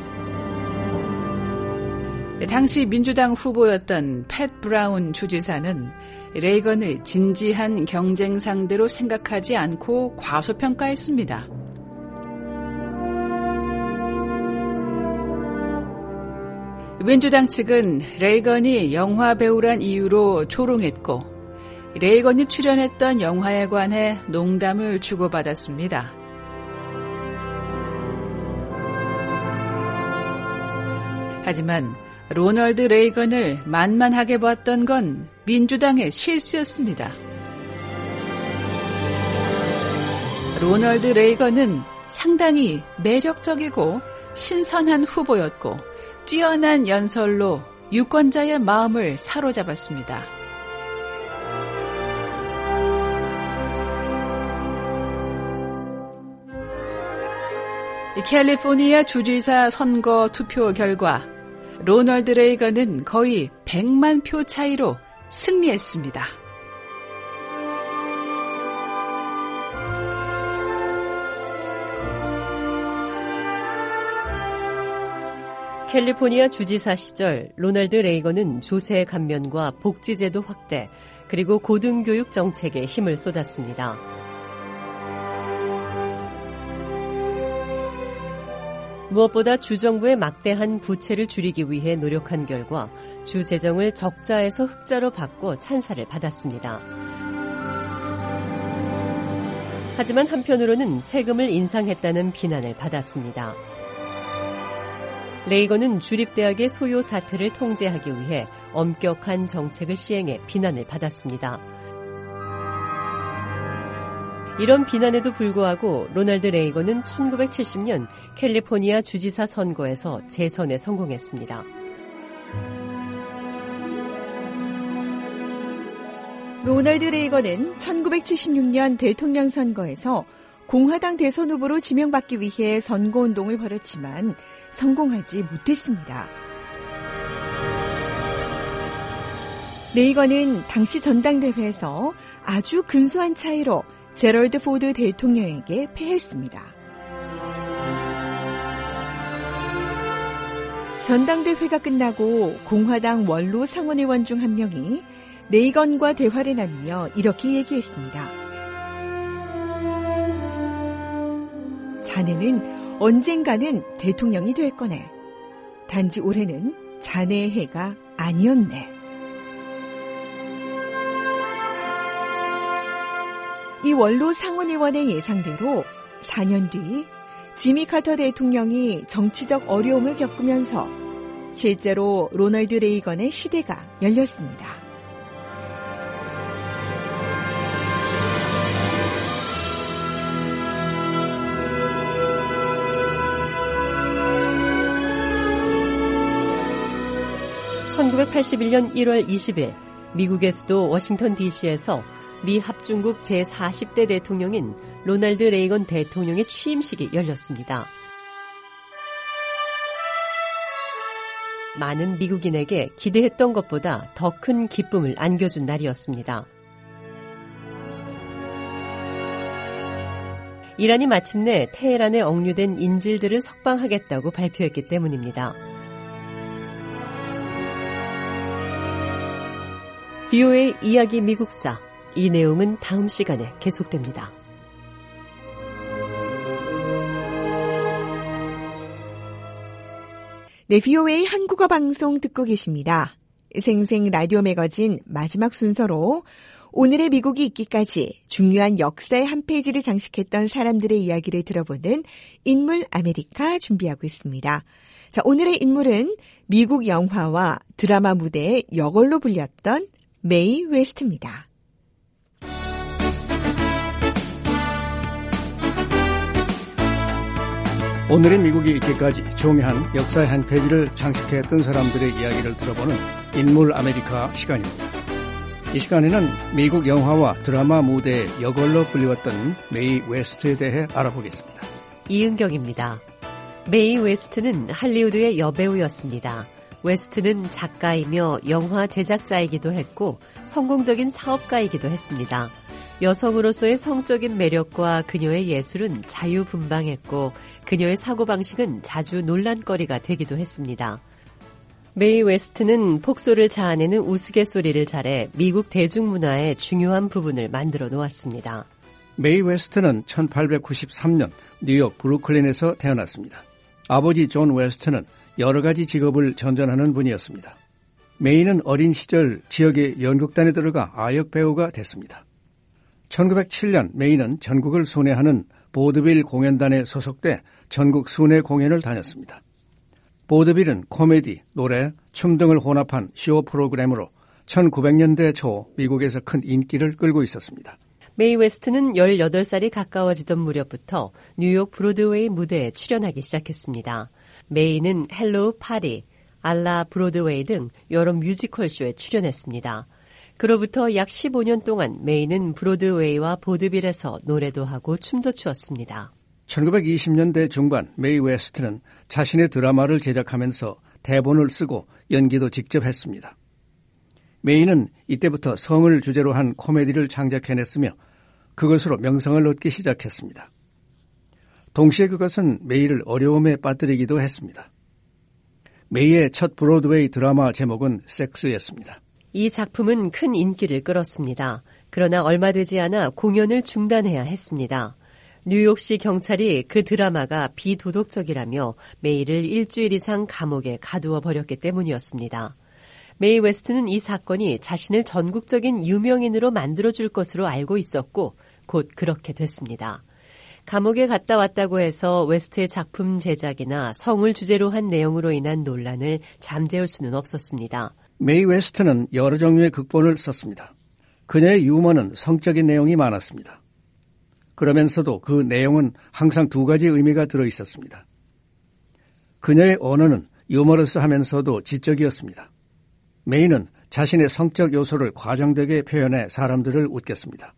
당시 민주당 후보였던 팻 브라운 주지사는 레이건을 진지한 경쟁 상대로 생각하지 않고 과소평가했습니다. 민주당 측은 레이건이 영화 배우란 이유로 조롱했고 레이건이 출연했던 영화에 관해 농담을 주고받았습니다. 하지만 로널드 레이건을 만만하게 봤던 건 민주당의 실수였습니다. 로널드 레이건은 상당히 매력적이고 신선한 후보였고 뛰어난 연설로 유권자의 마음을 사로잡았습니다. 캘리포니아 주지사 선거 투표 결과 로널드 레이건은 거의 100만 표 차이로 승리했습니다. 캘리포니아 주지사 시절 로널드 레이건은 조세 감면과 복지제도 확대, 그리고 고등교육 정책에 힘을 쏟았습니다. 무엇보다 주정부의 막대한 부채를 줄이기 위해 노력한 결과 주 재정을 적자에서 흑자로 바꿔 찬사를 받았습니다. 하지만 한편으로는 세금을 인상했다는 비난을 받았습니다. 레이건은 주립대학의 소요 사태를 통제하기 위해 엄격한 정책을 시행해 비난을 받았습니다. 이런 비난에도 불구하고 로널드 레이건은 1970년 캘리포니아 주지사 선거에서 재선에 성공했습니다. 로널드 레이건은 1976년 대통령 선거에서 공화당 대선 후보로 지명받기 위해 선거운동을 벌였지만 성공하지 못했습니다. 레이건은 당시 전당대회에서 아주 근소한 차이로 제럴드 포드 대통령에게 패했습니다. 전당대회가 끝나고 공화당 원로 상원의원 중 한 명이 레이건과 대화를 나누며 이렇게 얘기했습니다. 자네는 언젠가는 대통령이 될 거네. 단지 올해는 자네의 해가 아니었네. 이 원로 상원의원의 예상대로 4년 뒤 지미 카터 대통령이 정치적 어려움을 겪으면서 실제로 로널드 레이건의 시대가 열렸습니다. (1981년 1월 20일) 미국의 수도 워싱턴 DC에서 미 합중국 제40대 대통령인 로널드 레이건 대통령의 취임식이 열렸습니다. 많은 미국인에게 기대했던 것보다 더 큰 기쁨을 안겨준 날이었습니다. 이란이 마침내 테헤란에 억류된 인질들을 석방하겠다고 발표했기 때문입니다. VOA 이야기 미국사, 이 내용은 다음 시간에 계속됩니다. 네, VOA 한국어 방송 듣고 계십니다. 생생 라디오 매거진 마지막 순서로 오늘의 미국이 있기까지 중요한 역사의 한 페이지를 장식했던 사람들의 이야기를 들어보는 인물 아메리카 준비하고 있습니다. 자, 오늘의 인물은 미국 영화와 드라마 무대의 여걸로 불렸던 메이 웨스트입니다. 오늘의 미국이 있기까지 중요한 역사의 한 페이지를 장식했던 사람들의 이야기를 들어보는 인물 아메리카 시간입니다. 이 시간에는 미국 영화와 드라마 무대의 여걸로 불리웠던 메이 웨스트에 대해 알아보겠습니다. 이은경입니다. 메이 웨스트는 할리우드의 여배우였습니다. 웨스트는 작가이며 영화 제작자이기도 했고 성공적인 사업가이기도 했습니다. 여성으로서의 성적인 매력과 그녀의 예술은 자유분방했고 그녀의 사고방식은 자주 논란거리가 되기도 했습니다. 메이 웨스트는 폭소를 자아내는 우스갯소리를 잘해 미국 대중문화의 중요한 부분을 만들어 놓았습니다. 메이 웨스트는 1893년 뉴욕 브루클린에서 태어났습니다. 아버지 존 웨스트는 여러 가지 직업을 전전하는 분이었습니다. 메이는 어린 시절 지역의 연극단에 들어가 아역 배우가 됐습니다. 1907년 메이는 전국을 순회하는 보드빌 공연단에 소속돼 전국 순회 공연을 다녔습니다. 보드빌은 코미디, 노래, 춤 등을 혼합한 쇼 프로그램으로 1900년대 초 미국에서 큰 인기를 끌고 있었습니다. 메이 웨스트는 18살이 가까워지던 무렵부터 뉴욕 브로드웨이 무대에 출연하기 시작했습니다. 메이는 헬로우 파리, 알라 브로드웨이 등 여러 뮤지컬 쇼에 출연했습니다. 그로부터 약 15년 동안 메이는 브로드웨이와 보드빌에서 노래도 하고 춤도 추었습니다. 1920년대 중반 메이 웨스트는 자신의 드라마를 제작하면서 대본을 쓰고 연기도 직접 했습니다. 메이는 이때부터 성을 주제로 한 코미디를 창작해냈으며 그것으로 명성을 얻기 시작했습니다. 동시에 그것은 메이를 어려움에 빠뜨리기도 했습니다. 메이의 첫 브로드웨이 드라마 제목은 섹스였습니다. 이 작품은 큰 인기를 끌었습니다. 그러나 얼마 되지 않아 공연을 중단해야 했습니다. 뉴욕시 경찰이 그 드라마가 비도덕적이라며 메이를 일주일 이상 감옥에 가두어 버렸기 때문이었습니다. 메이 웨스트는 이 사건이 자신을 전국적인 유명인으로 만들어줄 것으로 알고 있었고 곧 그렇게 됐습니다. 감옥에 갔다 왔다고 해서 웨스트의 작품 제작이나 성을 주제로 한 내용으로 인한 논란을 잠재울 수는 없었습니다. 메이 웨스트는 여러 종류의 극본을 썼습니다. 그녀의 유머는 성적인 내용이 많았습니다. 그러면서도 그 내용은 항상 두 가지 의미가 들어있었습니다. 그녀의 언어는 유머러스하면서도 지적이었습니다. 메이는 자신의 성적 요소를 과장되게 표현해 사람들을 웃겼습니다.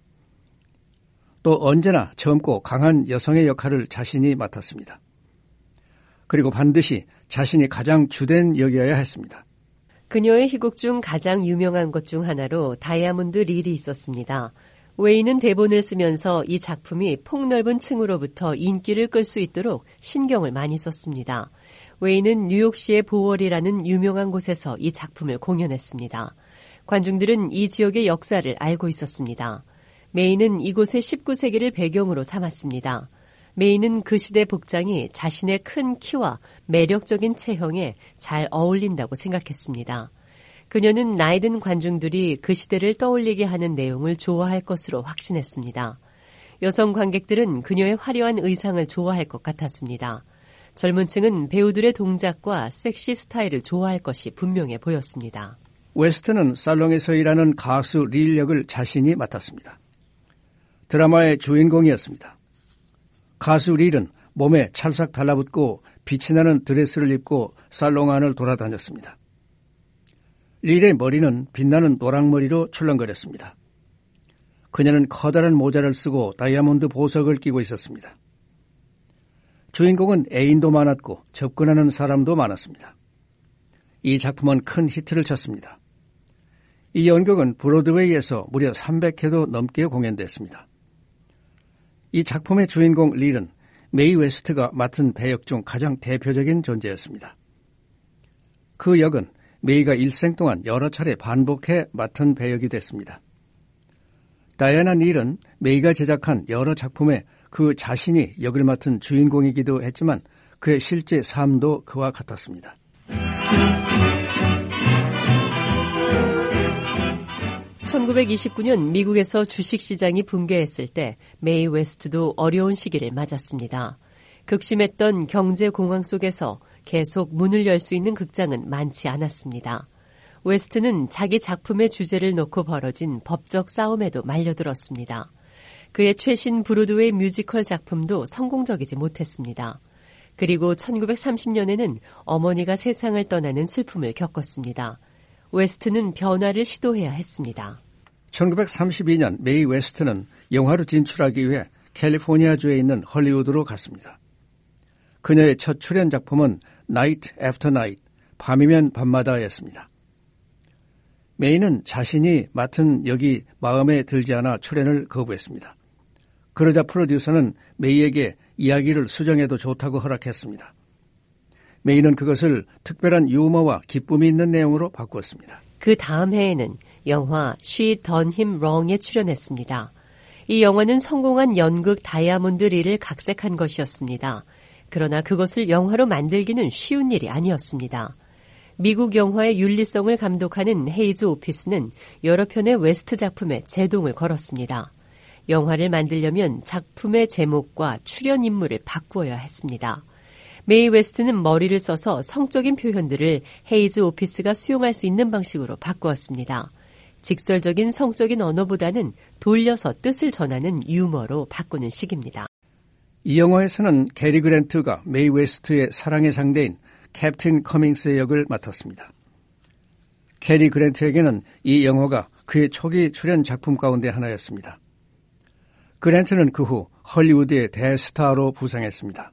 또 언제나 젊고 강한 여성의 역할을 자신이 맡았습니다. 그리고 반드시 자신이 가장 주된 역이어야 했습니다. 그녀의 희곡 중 가장 유명한 것 중 하나로 다이아몬드 릴이 있었습니다. 웨이는 대본을 쓰면서 이 작품이 폭넓은 층으로부터 인기를 끌 수 있도록 신경을 많이 썼습니다. 웨이는 뉴욕시의 보월이라는 유명한 곳에서 이 작품을 공연했습니다. 관중들은 이 지역의 역사를 알고 있었습니다. 메이는 이곳의 19세기를 배경으로 삼았습니다. 메이는 그 시대 복장이 자신의 큰 키와 매력적인 체형에 잘 어울린다고 생각했습니다. 그녀는 나이든 관중들이 그 시대를 떠올리게 하는 내용을 좋아할 것으로 확신했습니다. 여성 관객들은 그녀의 화려한 의상을 좋아할 것 같았습니다. 젊은 층은 배우들의 동작과 섹시 스타일을 좋아할 것이 분명해 보였습니다. 웨스트는 살롱에서 일하는 가수 릴 역을 자신이 맡았습니다. 드라마의 주인공이었습니다. 가수 릴은 몸에 찰싹 달라붙고 빛이 나는 드레스를 입고 살롱 안을 돌아다녔습니다. 릴의 머리는 빛나는 노랑머리로 출렁거렸습니다. 그녀는 커다란 모자를 쓰고 다이아몬드 보석을 끼고 있었습니다. 주인공은 애인도 많았고 접근하는 사람도 많았습니다. 이 작품은 큰 히트를 쳤습니다. 이 연극은 브로드웨이에서 무려 300회도 넘게 공연됐습니다. 이 작품의 주인공 릴은 메이 웨스트가 맡은 배역 중 가장 대표적인 존재였습니다. 그 역은 메이가 일생 동안 여러 차례 반복해 맡은 배역이 됐습니다. 다이애나 닐은 메이가 제작한 여러 작품에 그 자신이 역을 맡은 주인공이기도 했지만 그의 실제 삶도 그와 같았습니다. (1929년) 미국에서 주식시장이 붕괴했을 때 메이 웨스트도 어려운 시기를 맞았습니다. 극심했던 경제공황 속에서 계속 문을 열 수 있는 극장은 많지 않았습니다. 웨스트는 자기 작품의 주제를 놓고 벌어진 법적 싸움에도 말려들었습니다. 그의 최신 브로드웨이 뮤지컬 작품도 성공적이지 못했습니다. 그리고 1930년에는 어머니가 세상을 떠나는 슬픔을 겪었습니다. 웨스트는 변화를 시도해야 했습니다. 1932년 메이 웨스트는 영화로 진출하기 위해 캘리포니아주에 있는 헐리우드로 갔습니다. 그녀의 첫 출연 작품은 Night After Night, 밤이면 밤마다였습니다. 메이는 자신이 맡은 역이 마음에 들지 않아 출연을 거부했습니다. 그러자 프로듀서는 메이에게 이야기를 수정해도 좋다고 허락했습니다. 메이는 그것을 특별한 유머와 기쁨이 있는 내용으로 바꾸었습니다. 그 다음 해에는 영화 She Done Him Wrong에 출연했습니다. 이 영화는 성공한 연극 다이아몬드 리를 각색한 것이었습니다. 그러나 그것을 영화로 만들기는 쉬운 일이 아니었습니다. 미국 영화의 윤리성을 감독하는 헤이즈 오피스는 여러 편의 웨스트 작품에 제동을 걸었습니다. 영화를 만들려면 작품의 제목과 출연 인물을 바꾸어야 했습니다. 메이 웨스트는 머리를 써서 성적인 표현들을 헤이즈 오피스가 수용할 수 있는 방식으로 바꾸었습니다. 직설적인 성적인 언어보다는 돌려서 뜻을 전하는 유머로 바꾸는 식입니다. 이 영화에서는 게리 그랜트가 메이 웨스트의 사랑의 상대인 캡틴 커밍스의 역을 맡았습니다. 게리 그랜트에게는 이 영화가 그의 초기 출연 작품 가운데 하나였습니다. 그랜트는 그 후 헐리우드의 대스타로 부상했습니다.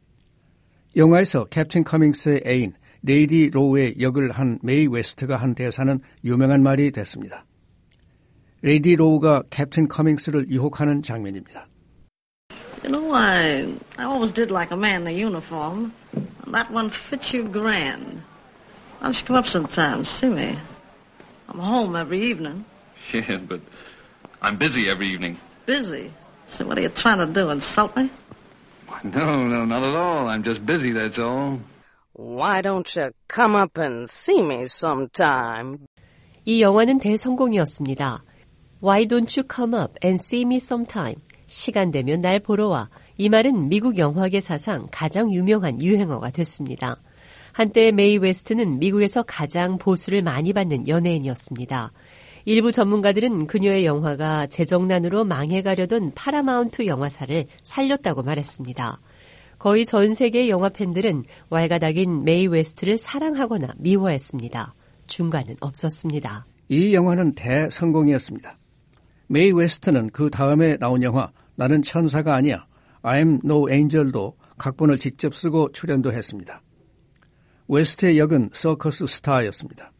영화에서 캡틴 커밍스의 애인 레이디 로우의 역을 한 메이 웨스트가 한 대사는 유명한 말이 됐습니다. 레이디 로우가 캡틴 커밍스를 유혹하는 장면입니다. You know, I always did like a man in a uniform. That one fits you grand. Why don't you come up sometime and see me? I'm home every evening. Yeah, but I'm busy every evening. Busy? So what are you trying to do, insult me? No, not at all. I'm just busy, that's all. Why don't you come up and see me sometime? 이 영화는 대성공이었습니다. Why don't you come up and see me sometime? 시간 되면 날 보러 와. 이 말은 미국 영화계 사상 가장 유명한 유행어가 됐습니다. 한때 메이 웨스트는 미국에서 가장 보수를 많이 받는 연예인이었습니다. 일부 전문가들은 그녀의 영화가 재정난으로 망해가려던 파라마운트 영화사를 살렸다고 말했습니다. 거의 전 세계의 영화 팬들은 왈가닥인 메이 웨스트를 사랑하거나 미워했습니다. 중간은 없었습니다. 이 영화는 대성공이었습니다. 메이 웨스트는 그 다음에 나온 영화 나는 천사가 아니야, I'm no angel도 각본을 직접 쓰고 출연도 했습니다. 웨스트의 역은 서커스 스타였습니다.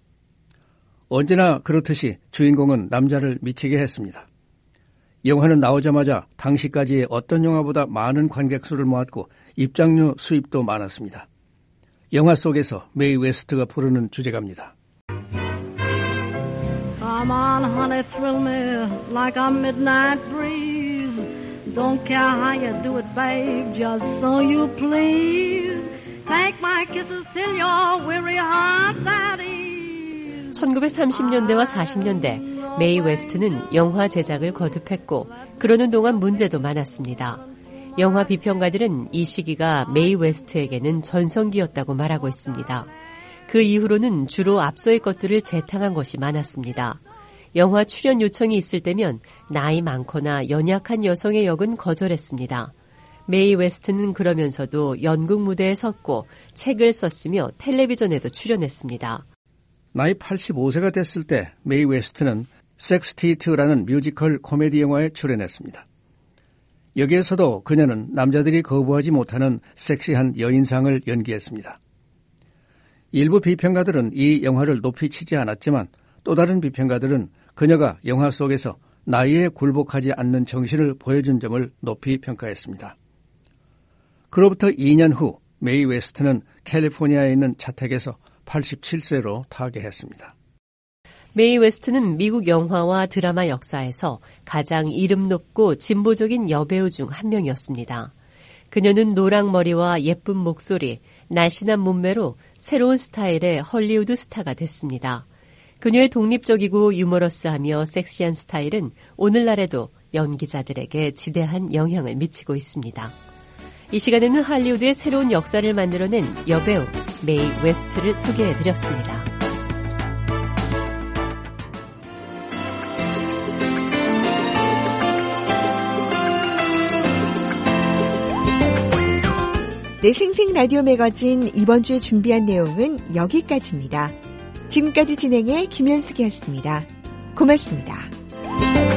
언제나 그렇듯이 주인공은 남자를 미치게 했습니다. 영화는 나오자마자 당시까지의 어떤 영화보다 많은 관객 수를 모았고 입장료 수입도 많았습니다. 영화 속에서 메이 웨스트가 부르는 주제가입니다. Come on, honey, thrill me like a midnight breeze. Don't care how you do it, babe, just so you please. Take my kisses till your weary heart that ease. 1930년대와 40년대 메이 웨스트는 영화 제작을 거듭했고 그러는 동안 문제도 많았습니다. 영화 비평가들은 이 시기가 메이 웨스트에게는 전성기였다고 말하고 있습니다. 그 이후로는 주로 앞서의 것들을 재탕한 것이 많았습니다. 영화 출연 요청이 있을 때면 나이 많거나 연약한 여성의 역은 거절했습니다. 메이 웨스트는 그러면서도 연극 무대에 섰고 책을 썼으며 텔레비전에도 출연했습니다. 나이 85세가 됐을 때 메이 웨스트는 섹스티트라는 뮤지컬 코미디 영화에 출연했습니다. 여기에서도 그녀는 남자들이 거부하지 못하는 섹시한 여인상을 연기했습니다. 일부 비평가들은 이 영화를 높이 치지 않았지만 또 다른 비평가들은 그녀가 영화 속에서 나이에 굴복하지 않는 정신을 보여준 점을 높이 평가했습니다. 그로부터 2년 후 메이 웨스트는 캘리포니아에 있는 자택에서 87세로 타계했습니다. 메이 웨스트는 미국 영화와 드라마 역사에서 가장 이름 높고 진보적인 여배우 중 한 명이었습니다. 그녀는 노랑머리와 예쁜 목소리, 날씬한 몸매로 새로운 스타일의 헐리우드 스타가 됐습니다. 그녀의 독립적이고 유머러스하며 섹시한 스타일은 오늘날에도 연기자들에게 지대한 영향을 미치고 있습니다. 이 시간에는 할리우드의 새로운 역사를 만들어낸 여배우 메이 웨스트를 소개해드렸습니다. 내 생생 라디오 매거진 이번 주에 준비한 내용은 여기까지입니다. 지금까지 진행해 김현숙이었습니다. 고맙습니다.